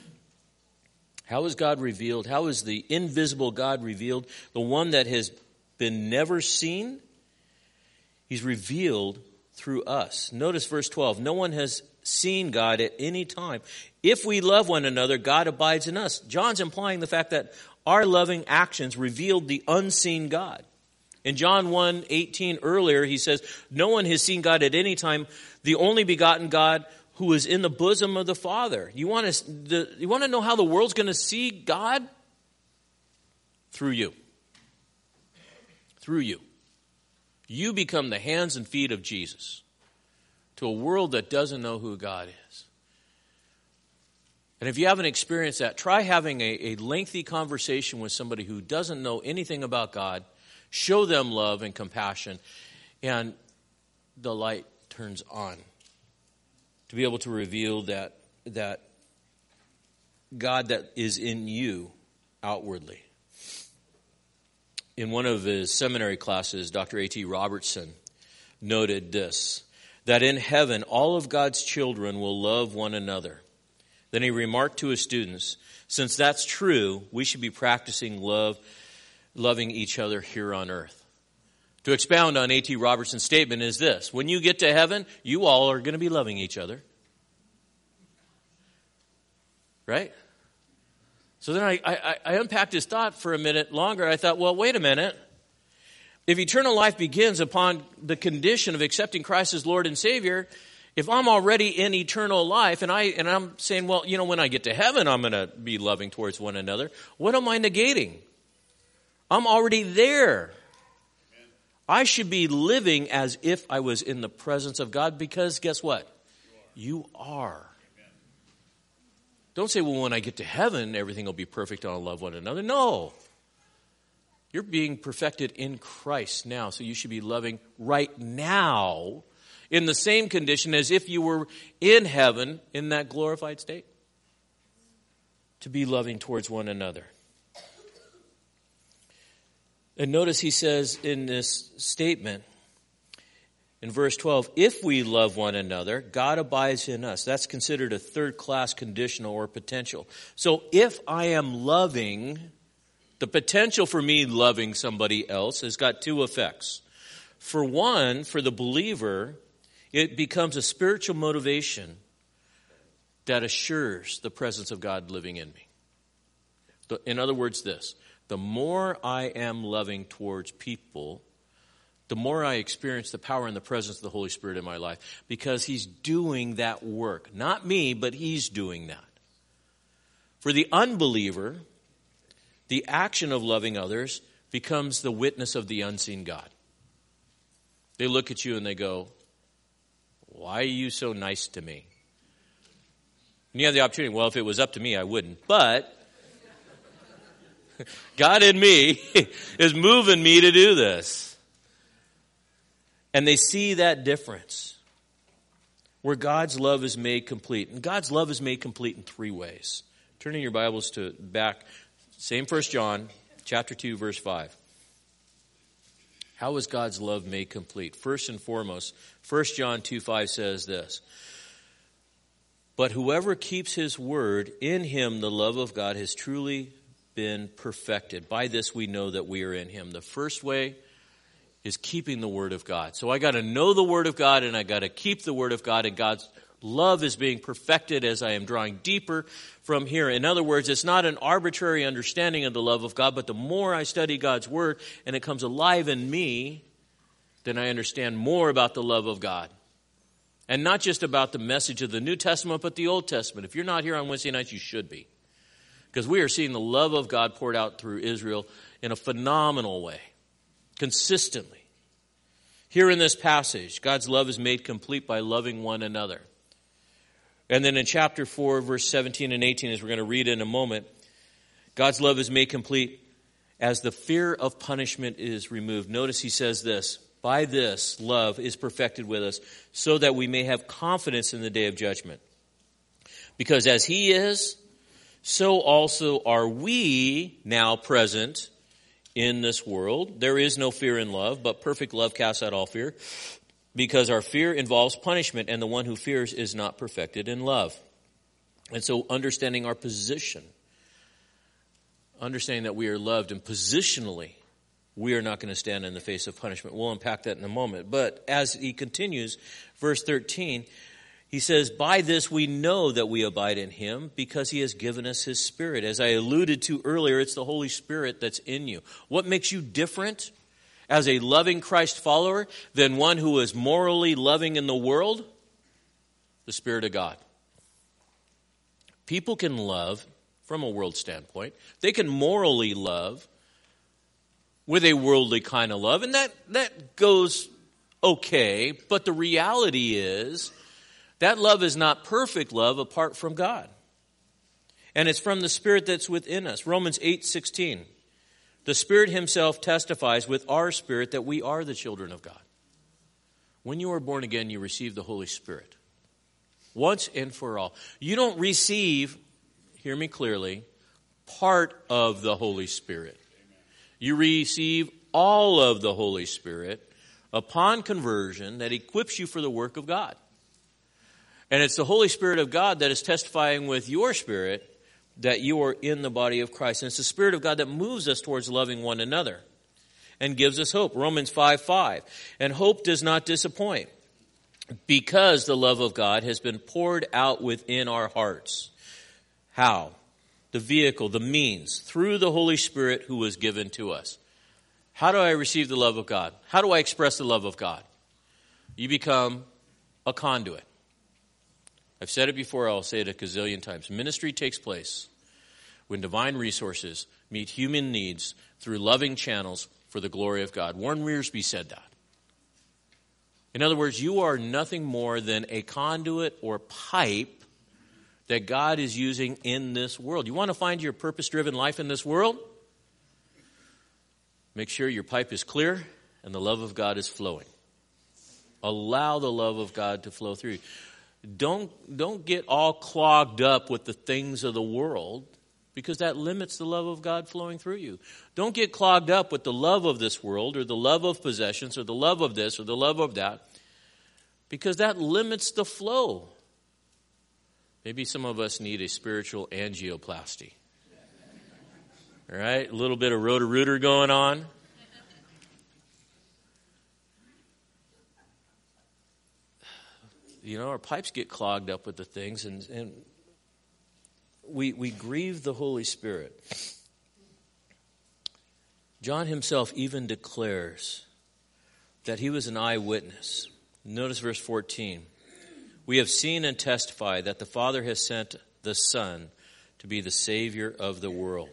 How is God revealed? How is the invisible God revealed? The one that has been never seen, he's revealed through us. Notice verse twelve. No one has seen God at any time. If we love one another, God abides in us. John's implying the fact that our loving actions revealed the unseen God. In John one eighteen earlier, he says, no one has seen God at any time, the only begotten God who is in the bosom of the Father. You want to, the, you want to know how the world's going to see God? Through you. Through you. You become the hands and feet of Jesus to a world that doesn't know who God is. And if you haven't experienced that, try having a, a lengthy conversation with somebody who doesn't know anything about God. Show them love and compassion, and the light turns on to be able to reveal that, that God that is in you outwardly. In one of his seminary classes, Doctor A T Robertson noted this, that in heaven all of God's children will love one another. Then he remarked to his students, since that's true, we should be practicing love, loving each other here on earth. To expound on A T Robertson's statement is this, when you get to heaven, you all are going to be loving each other. Right? So then I, I, I unpacked his thought for a minute longer. I thought, well, wait a minute. If eternal life begins upon the condition of accepting Christ as Lord and Savior, if I'm already in eternal life and, I, and I'm saying, well, you know, when I get to heaven, I'm going to be loving towards one another, what am I negating? I'm already there. I should be living as if I was in the presence of God because guess what? You are. You are. Don't say, well, when I get to heaven, everything will be perfect and I'll love one another. No. You're being perfected in Christ now, so you should be loving right now in the same condition as if you were in heaven in that glorified state. To be loving towards one another. And notice he says in this statement, in verse twelve, if we love one another, God abides in us. That's considered a third-class conditional or potential. So if I am loving, the potential for me loving somebody else has got two effects. For one, for the believer, it becomes a spiritual motivation that assures the presence of God living in me. In other words, this, the more I am loving towards people, the more I experience the power and the presence of the Holy Spirit in my life because he's doing that work. Not me, but he's doing that. For the unbeliever, the action of loving others becomes the witness of the unseen God. They look at you and they go, why are you so nice to me? And you have the opportunity, well, if it was up to me, I wouldn't. But God in me is moving me to do this. And they see that difference where God's love is made complete. And God's love is made complete in three ways. Turning your Bibles to back, same First John, chapter two, verse five. How is God's love made complete? First and foremost, First John two five says this. But whoever keeps his word, in him the love of God has truly been perfected. By this we know that we are in him. The first way is keeping the word of God. So I got to know the word of God and I got to keep the word of God, and God's love is being perfected as I am drawing deeper from here. In other words, it's not an arbitrary understanding of the love of God, but the more I study God's word and it comes alive in me, then I understand more about the love of God. And not just about the message of the New Testament, but the Old Testament. If you're not here on Wednesday nights, you should be. Because we are seeing the love of God poured out through Israel in a phenomenal way. Consistently. Here in this passage, God's love is made complete by loving one another. And then in chapter four, verse seventeen and eighteen, as we're going to read in a moment, God's love is made complete as the fear of punishment is removed. Notice he says this, by this love is perfected with us, so that we may have confidence in the day of judgment. Because as he is, so also are we now present in this world. There is no fear in love, but perfect love casts out all fear, because our fear involves punishment, and the one who fears is not perfected in love. And so understanding our position, understanding that we are loved, and positionally we are not going to stand in the face of punishment. We'll unpack that in a moment. But as he continues, verse thirteen, he says, by this we know that we abide in him because he has given us his Spirit. As I alluded to earlier, it's the Holy Spirit that's in you. What makes you different as a loving Christ follower than one who is morally loving in the world? The Spirit of God. People can love from a world standpoint. They can morally love with a worldly kind of love, and that, that goes okay, but the reality is that love is not perfect love apart from God. And it's from the Spirit that's within us. Romans eight sixteen. The Spirit himself testifies with our spirit that we are the children of God. When you are born again, you receive the Holy Spirit. Once and for all. You don't receive, hear me clearly, part of the Holy Spirit. You receive all of the Holy Spirit upon conversion that equips you for the work of God. And it's the Holy Spirit of God that is testifying with your spirit that you are in the body of Christ. And it's the Spirit of God that moves us towards loving one another and gives us hope. Romans five five. And hope does not disappoint because the love of God has been poured out within our hearts. How? The vehicle, the means, through the Holy Spirit who was given to us. How do I receive the love of God? How do I express the love of God? You become a conduit. I've said it before, I'll say it a gazillion times. Ministry takes place when divine resources meet human needs through loving channels for the glory of God. Warren Wiersbe said that. In other words, you are nothing more than a conduit or pipe that God is using in this world. You want to find your purpose-driven life in this world? Make sure your pipe is clear and the love of God is flowing. Allow the love of God to flow through you. Don't, don't get all clogged up with the things of the world because that limits the love of God flowing through you. Don't get clogged up with the love of this world or the love of possessions or the love of this or the love of that because that limits the flow. Maybe some of us need a spiritual angioplasty. All right, a little bit of rotor-rooter going on. You know, our pipes get clogged up with the things, and, and we we grieve the Holy Spirit. John himself even declares that he was an eyewitness. Notice verse fourteen. We have seen and testified that the Father has sent the Son to be the Savior of the world.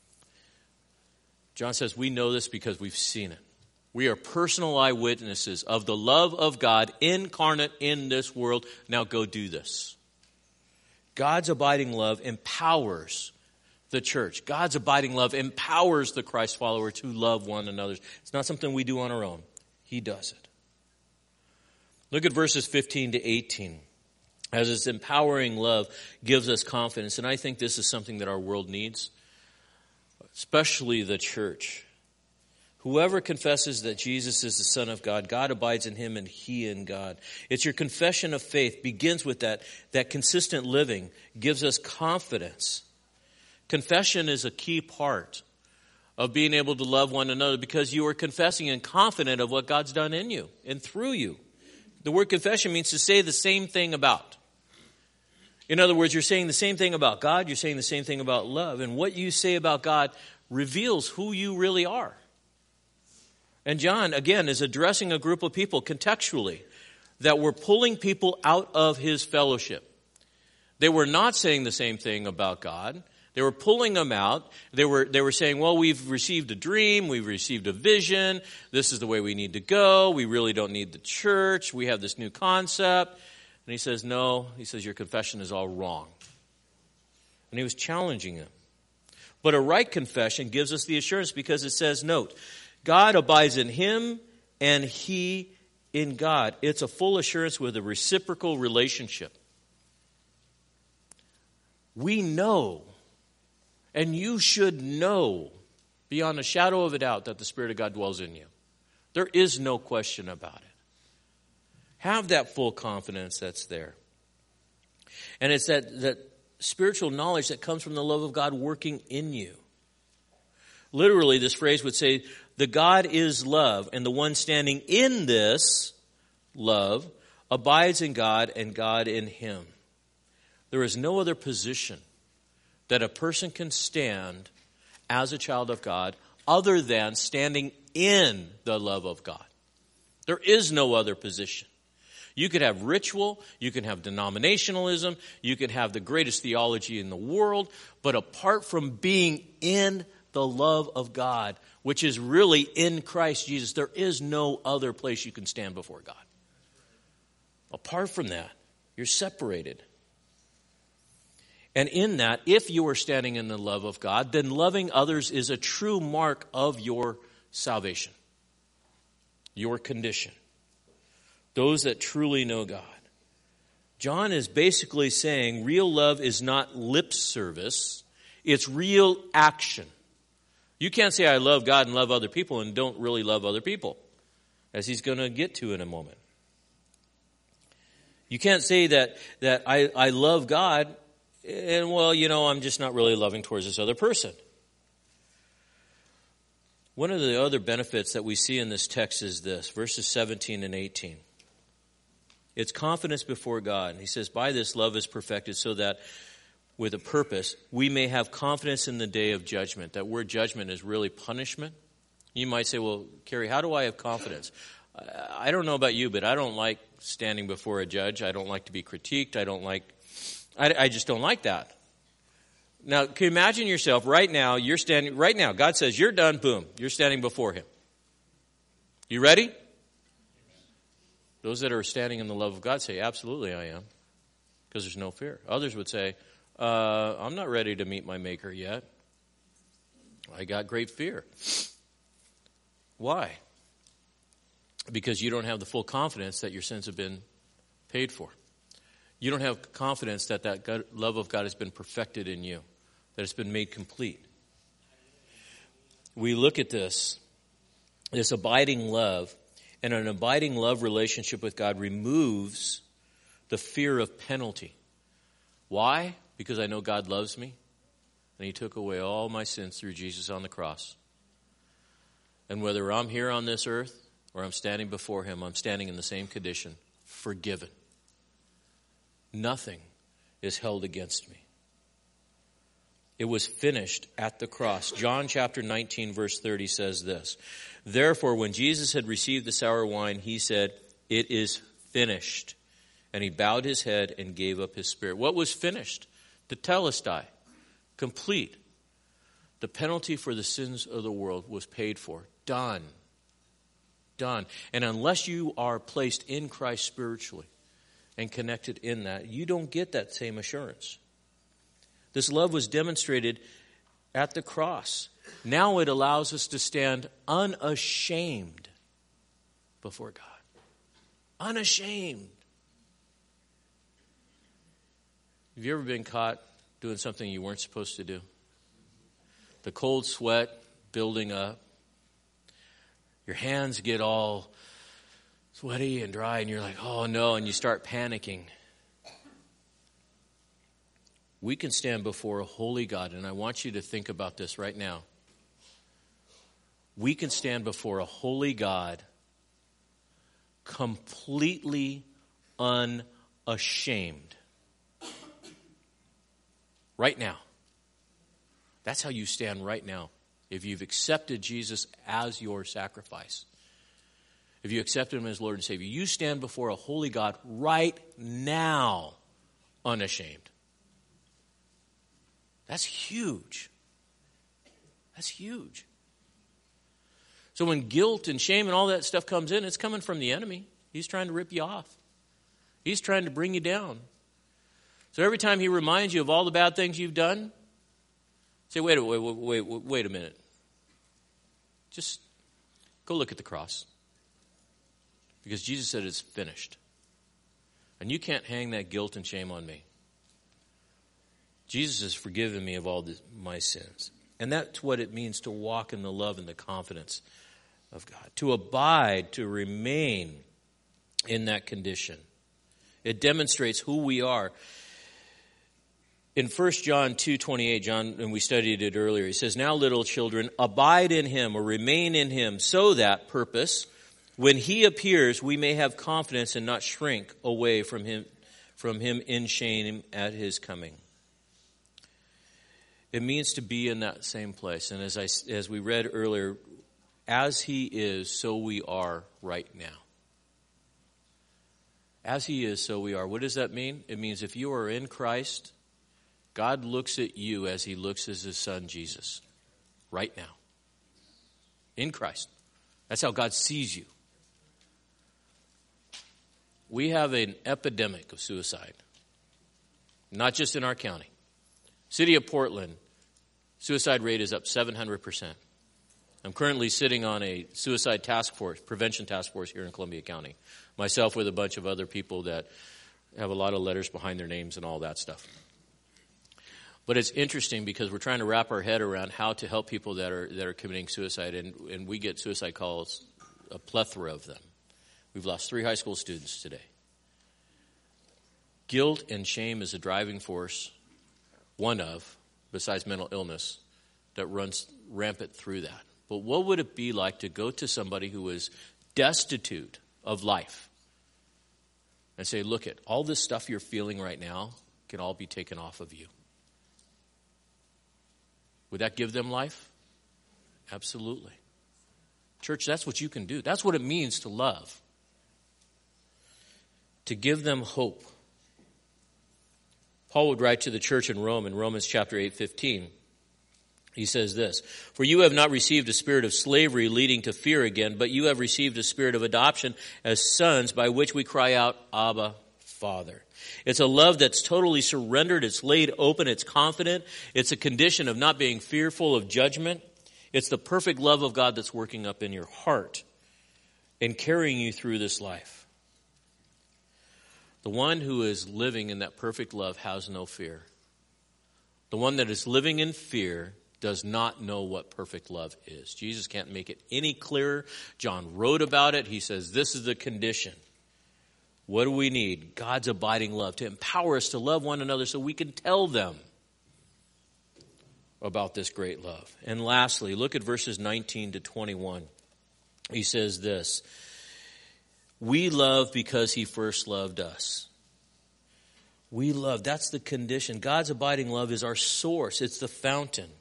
John says we know this because we've seen it. We are personal eyewitnesses of the love of God incarnate in this world. Now go do this. God's abiding love empowers the church. God's abiding love empowers the Christ follower to love one another. It's not something we do on our own. He does it. Look at verses fifteen to eighteen. As this empowering love gives us confidence. And I think this is something that our world needs, especially the church. Whoever confesses that Jesus is the Son of God, God abides in him and he in God. It's your confession of faith begins with that, that consistent living gives us confidence. Confession is a key part of being able to love one another because you are confessing and confident of what God's done in you and through you. The word confession means to say the same thing about. In other words, you're saying the same thing about God, you're saying the same thing about love. And what you say about God reveals who you really are. And John, again, is addressing a group of people contextually that were pulling people out of his fellowship. They were not saying the same thing about God. They were pulling them out. They were, they were saying, well, we've received a dream. We've received a vision. This is the way we need to go. We really don't need the church. We have this new concept. And he says, no. He says, your confession is all wrong. And he was challenging them. But a right confession gives us the assurance because it says, note, God abides in him and he in God. It's a full assurance with a reciprocal relationship. We know, and you should know beyond a shadow of a doubt that the Spirit of God dwells in you. There is no question about it. Have that full confidence that's there. And it's that, that spiritual knowledge that comes from the love of God working in you. Literally, this phrase would say, The God is love, and the one standing in this love abides in God and God in him. There is no other position that a person can stand as a child of God other than standing in the love of God. There is no other position. You could have ritual, you can have denominationalism, you could have the greatest theology in the world, but apart from being in the love of God, which is really in Christ Jesus, there is no other place you can stand before God. Apart from that, you're separated. And in that, if you are standing in the love of God, then loving others is a true mark of your salvation, your condition. Those that truly know God. John is basically saying real love is not lip service, it's real action. You can't say I love God and love other people and don't really love other people, as he's going to get to in a moment. You can't say that, that I, I love God and, well, you know, I'm just not really loving towards this other person. One of the other benefits that we see in this text is this, verses seventeen and eighteen. It's confidence before God. He says, by this love is perfected so that with a purpose, we may have confidence in the day of judgment. That word judgment is really punishment. You might say, well, Carrie, how do I have confidence? I don't know about you, but I don't like standing before a judge. I don't like to be critiqued. I don't like, I, I just don't like that. Now, can you imagine yourself right now, you're standing, right now, God says, you're done, boom, you're standing before him. You ready? Those that are standing in the love of God say, absolutely I am, because there's no fear. Others would say, uh, I'm not ready to meet my Maker yet. I got great fear. Why? Because you don't have the full confidence that your sins have been paid for. You don't have confidence that that God, love of God has been perfected in you, that it's been made complete. We look at this, this abiding love, and an abiding love relationship with God removes the fear of penalty. Why? Because I know God loves me, and he took away all my sins through Jesus on the cross. And whether I'm here on this earth or I'm standing before him, I'm standing in the same condition, forgiven. Nothing is held against me. It was finished at the cross. John chapter nineteen, verse thirty says this. Therefore, when Jesus had received the sour wine, he said, it is finished. And he bowed his head and gave up his spirit. What was finished? The telestai. Complete. The penalty for the sins of the world was paid for. Done. Done. And unless you are placed in Christ spiritually and connected in that, you don't get that same assurance. This love was demonstrated at the cross. Now it allows us to stand unashamed before God. Unashamed. Have you ever been caught doing something you weren't supposed to do? The cold sweat building up. Your hands get all sweaty and dry, and you're like, oh no, and you start panicking. We can stand before a holy God, and I want you to think about this right now. We can stand before a holy God completely unashamed. Right now. That's how you stand right now. If you've accepted Jesus as your sacrifice. If you accept him as Lord and Savior. You stand before a holy God right now unashamed. That's huge. That's huge. So when guilt and shame and all that stuff comes in, it's coming from the enemy. He's trying to rip you off. He's trying to bring you down. So every time he reminds you of all the bad things you've done, say, wait, wait, wait, wait, wait a minute. Just go look at the cross. Because Jesus said it's finished. And you can't hang that guilt and shame on me. Jesus has forgiven me of all this, my sins. And that's what it means to walk in the love and the confidence of God. To abide, to remain in that condition. It demonstrates who we are. In First John two twenty-eight, John, and we studied it earlier, he says, now little children, abide in him or remain in him, so that purpose, when he appears, we may have confidence and not shrink away from him, from him in shame at his coming. It means to be in that same place. And as I, as we read earlier, as he is, so we are right now. As he is, so we are. What does that mean? It means if you are in Christ, God looks at you as he looks at his son, Jesus, right now. In Christ. That's how God sees you. We have an epidemic of suicide. Not just in our county. City of Portland, suicide rate is up seven hundred percent. I'm currently sitting on a suicide task force, prevention task force here in Columbia County. Myself with a bunch of other people that have a lot of letters behind their names and all that stuff. But it's interesting because we're trying to wrap our head around how to help people that are that are committing suicide, and, and we get suicide calls, a plethora of them. We've lost three high school students today. Guilt and shame is a driving force, one of, besides mental illness, that runs rampant through that. But what would it be like to go to somebody who is destitute of life and say, look, at all this stuff you're feeling right now can all be taken off of you? Would that give them life? Absolutely. Church, that's what you can do. That's what it means to love. To give them hope. Paul would write to the church in Rome in Romans chapter eight fifteen. He says this, for you have not received a spirit of slavery leading to fear again, but you have received a spirit of adoption as sons by which we cry out, Abba, Father. It's a love that's totally surrendered. It's laid open. It's confident. It's a condition of not being fearful of judgment. It's the perfect love of God that's working up in your heart and carrying you through this life. The one who is living in that perfect love has no fear. The one that is living in fear does not know what perfect love is. Jesus can't make it any clearer. John wrote about it. He says this is the condition. What do we need? God's abiding love to empower us to love one another so we can tell them about this great love. And lastly, look at verses nineteen to twenty-one. He says this, we love because he first loved us. We love, that's the condition. God's abiding love is our source. It's the fountain.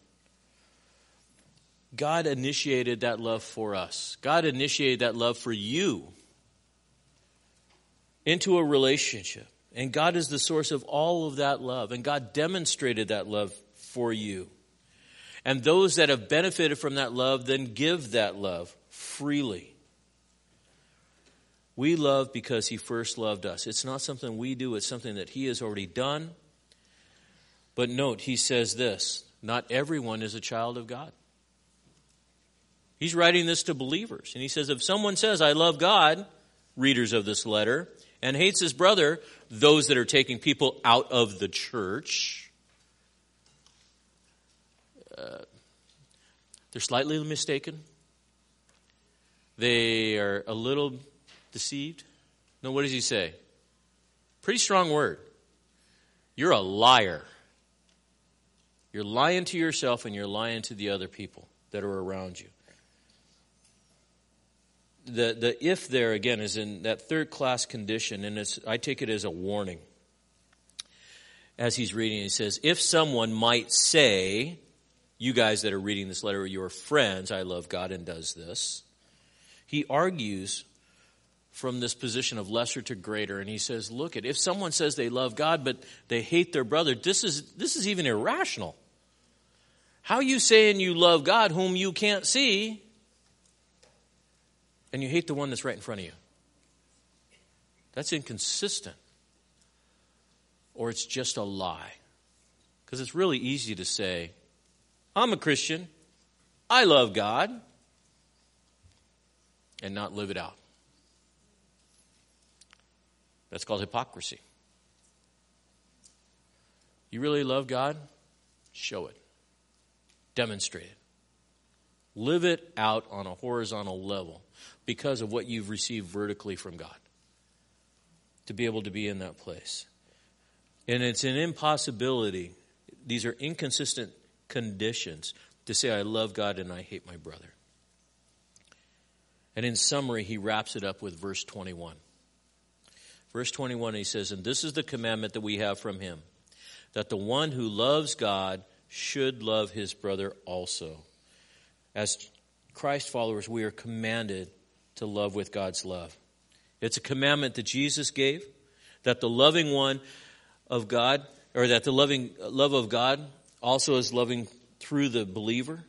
God initiated that love for us. God initiated that love for you into a relationship. And God is the source of all of that love. And God demonstrated that love for you. And those that have benefited from that love then give that love freely. We love because he first loved us. It's not something we do. It's something that he has already done. But note, he says this, not everyone is a child of God. He's writing this to believers. And he says, if someone says, I love God, readers of this letter, and hates his brother, those that are taking people out of the church, uh, they're slightly mistaken. They are a little deceived. No, what does he say? Pretty strong word. You're a liar. You're lying to yourself and you're lying to the other people that are around you. The the if there, again, is in that third class condition, and it's I take it as a warning. As he's reading, he says, if someone might say, you guys that are reading this letter, your friends, I love God and does this. He argues from this position of lesser to greater, and he says, look, it if someone says they love God, but they hate their brother, this is this is even irrational. How are you saying you love God whom you can't see, and you hate the one that's right in front of you? That's inconsistent. Or it's just a lie. Because it's really easy to say, I'm a Christian, I love God, and not live it out. That's called hypocrisy. You really love God? Show it. Demonstrate it. Live it out on a horizontal level because of what you've received vertically from God to be able to be in that place. And it's an impossibility these are inconsistent conditions to say I love God and I hate my brother. And in summary, he wraps it up with verse twenty-one. Verse twenty-one, he says, and this is the commandment that we have from him, that the one who loves God should love his brother also. As Christ followers, we are commanded to love with God's love. It's a commandment that Jesus gave, that the loving one of God, or that the loving love of God also is loving through the believer.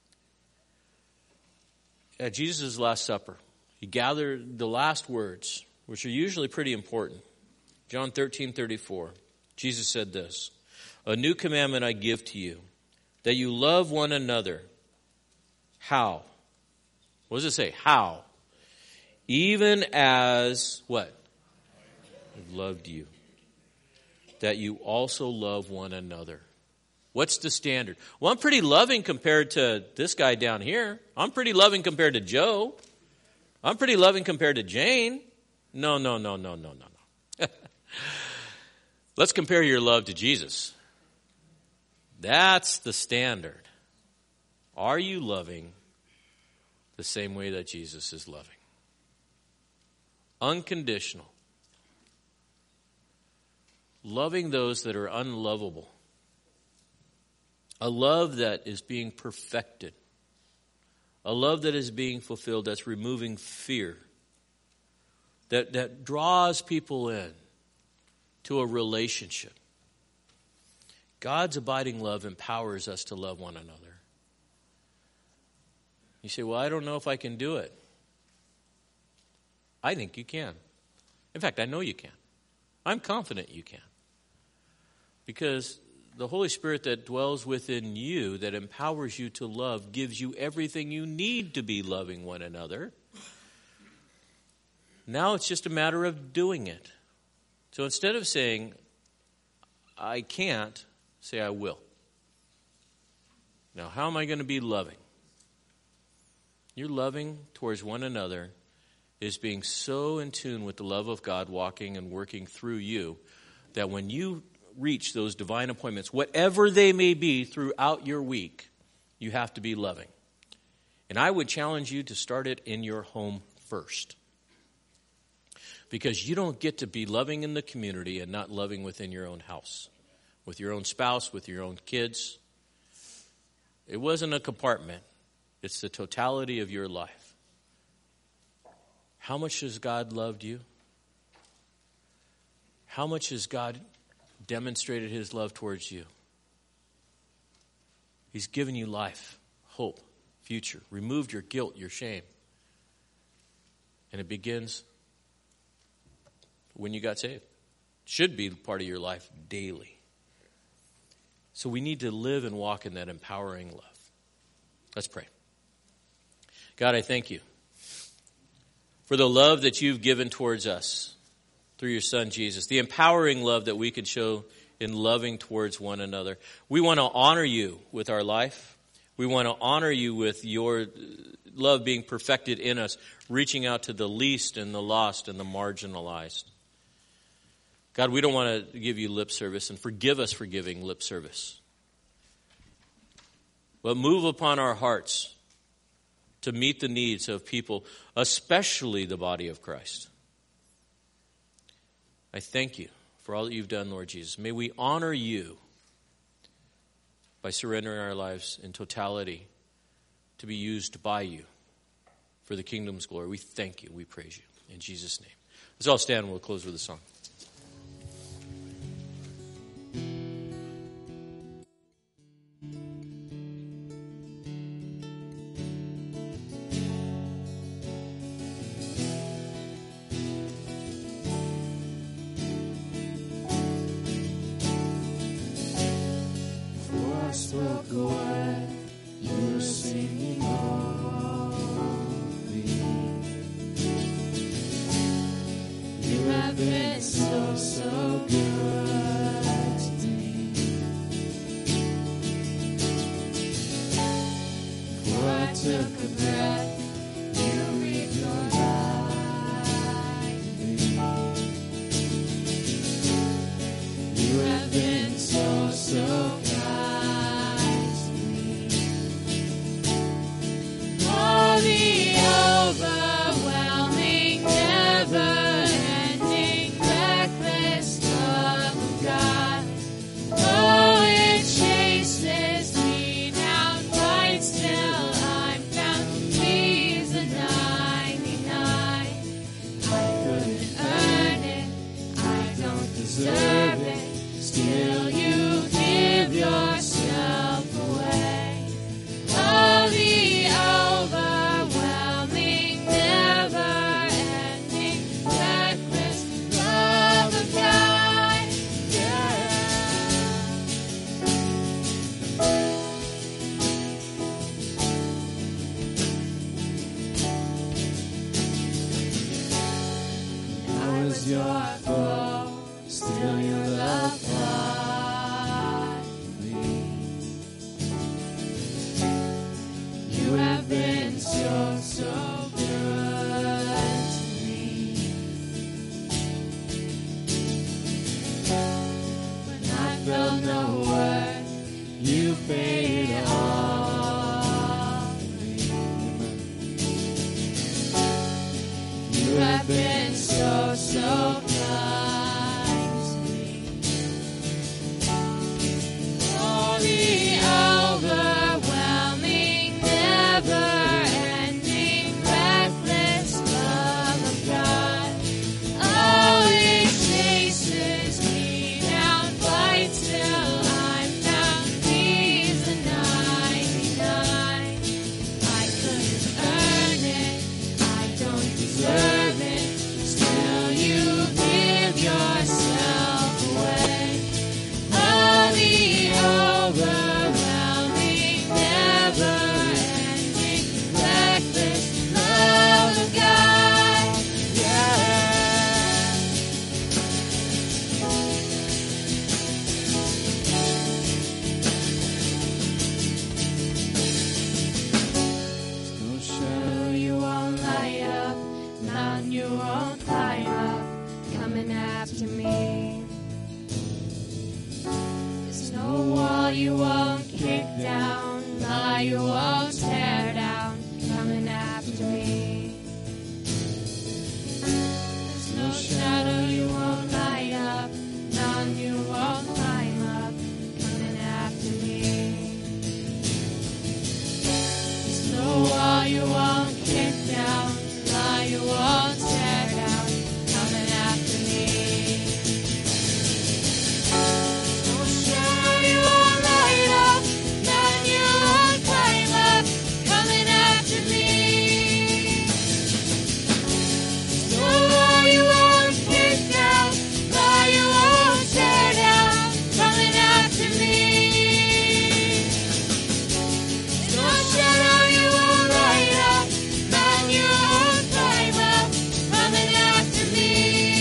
At Jesus' Last Supper, he gathered the last words, which are usually pretty important. John thirteen thirty-four, Jesus said this, a new commandment I give to you, that you love one another. How? What does it say? How? Even as, what? I've loved you. That you also love one another. What's the standard? Well, I'm pretty loving compared to this guy down here. I'm pretty loving compared to Joe. I'm pretty loving compared to Jane. No, no, no, no, no, no, no. Let's compare your love to Jesus. That's the standard. Are you loving the same way that Jesus is loving? Unconditional. Loving those that are unlovable. A love that is being perfected. A love that is being fulfilled, that's removing fear. That, that draws people in to a relationship. God's abiding love empowers us to love one another. You say, well, I don't know if I can do it. I think you can. In fact, I know you can. I'm confident you can. Because the Holy Spirit that dwells within you, that empowers you to love, gives you everything you need to be loving one another. Now it's just a matter of doing it. So instead of saying, I can't, say I will. Now, how am I going to be loving? Your loving towards one another is being so in tune with the love of God walking and working through you that when you reach those divine appointments, whatever they may be throughout your week, you have to be loving. And I would challenge you to start it in your home first. Because you don't get to be loving in the community and not loving within your own house, with your own spouse, with your own kids. It wasn't a compartment. It's the totality of your life. How much has God loved you? How much has God demonstrated his love towards you? He's given you life, hope, future, removed your guilt, your shame. And it begins when you got saved. Should be part of your life daily. So we need to live and walk in that empowering love. Let's pray. God, I thank you for the love that you've given towards us through your Son, Jesus, the empowering love that we can show in loving towards one another. We want to honor you with our life. We want to honor you with your love being perfected in us, reaching out to the least and the lost and the marginalized. God, we don't want to give you lip service, and forgive us for giving lip service. But move upon our hearts to meet the needs of people, especially the body of Christ. I thank you for all that you've done, Lord Jesus. May we honor you by surrendering our lives in totality to be used by you for the kingdom's glory. We thank you. We praise you. In Jesus' name. Let's all stand and we'll close with a song. Spoke a word, you were singing over me. You have been so, so good to me. Before I took a breath, you breathed your life in me. You have been so, so kind. worth. You paid it all. You have been so, so kind to me. Oh, the overwhelming, never-ending, reckless love of God. Oh, it chases me down, fights till I'm found. He's the ninety-nine. I couldn't earn it, I don't deserve it. Still, you give yourself away. Oh, the overwhelming, never-ending, reckless love of God. Yeah. No shadow you won't light up, mountain you won't climb up, coming after me. There's no wall you won't kick down, lie you won't tear down, coming after me. There's no shadow you won't light up, mountain you won't climb up, coming after me. There's no wall you won't kick down, lie you won't tear down, coming after me. No shadow you won't light up, mountain you won't climb up, coming after me. No wall you won't kick down, lie you won't tear down, coming after me. No shadow you won't light up, mountain you won't climb up, coming after me.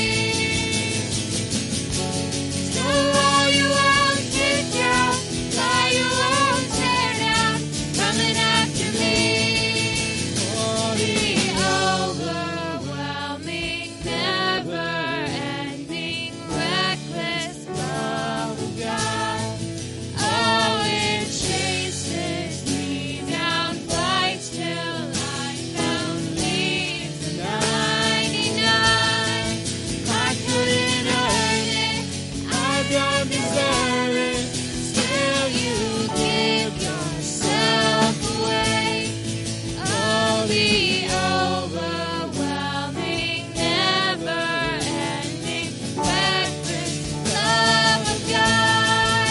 No wall you won't kick down, lie you won't tear down, coming after me. Oh, the overwhelming, never-ending, reckless love of God. Oh, it chases me down, fights till I'm found, leaves the ninety-nine. I couldn't earn it, I don't deserve it. Still, you give yourself away. Oh, the overwhelming, never-ending, reckless love of God.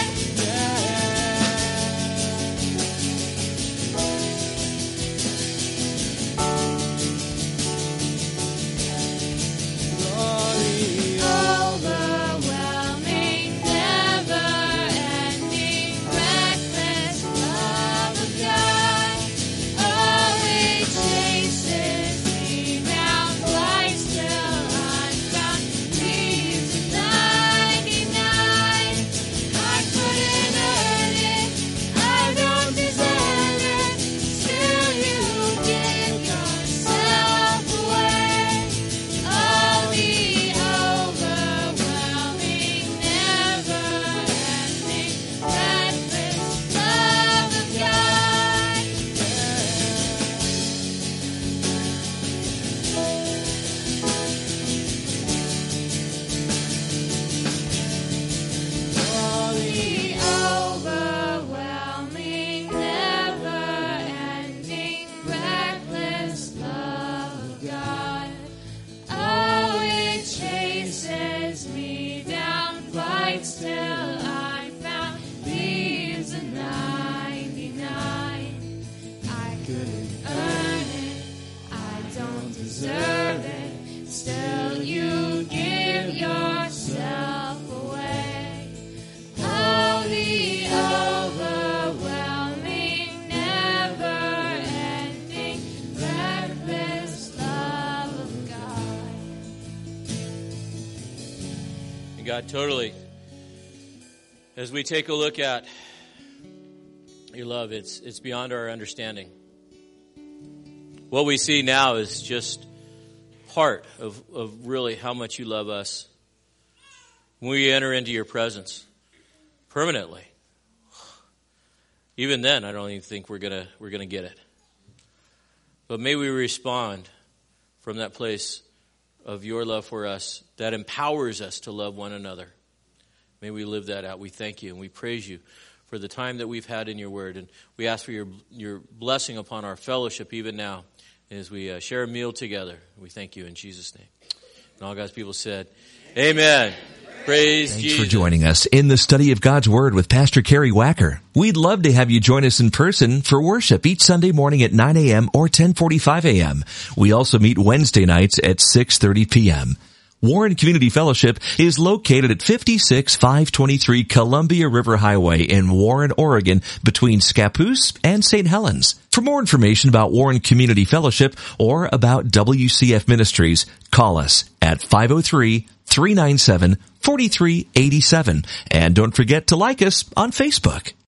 Overwhelming, never-ending, reckless love of God. Oh, it chases me down, fights till I'm found, leaves the ninety-nine. I couldn't earn it, I don't deserve it. Still, you give yourself away. Oh, the overwhelming, never-ending, reckless love of God. Oh, the overwhelming, never-ending, reckless love of God. Oh, it chases me down, fights till I'm found, leaves a ninety-nine. I couldn't earn it, I don't deserve it. Still, you give yourself away. Oh, the overwhelming, never-ending, reckless love of God. And God, totally, as we take a look at your love, it's it's beyond our understanding. What we see now is just part of, of really how much you love us. When we enter into your presence permanently, Even then, I don't even think we're gonna we're gonna get it. But may we respond from that place of your love for us that empowers us to love one another. May we live that out. We thank you and we praise you for the time that we've had in your word. And we ask for your your blessing upon our fellowship even now as we uh, share a meal together. We thank you in Jesus' name. And all God's people said, amen. Praise Thanks Jesus. for joining us in the study of God's Word with Pastor Kerry Wacker. We'd love to have you join us in person for worship each Sunday morning at nine a.m. or ten forty-five a.m. We also meet Wednesday nights at six thirty p.m. Warren Community Fellowship is located at fifty-six five twenty-three Columbia River Highway in Warren, Oregon, between Scappoose and Saint Helens. For more information about Warren Community Fellowship or about W C F Ministries, call us at five oh three, three nine seven, four three eight seven. And don't forget to like us on Facebook.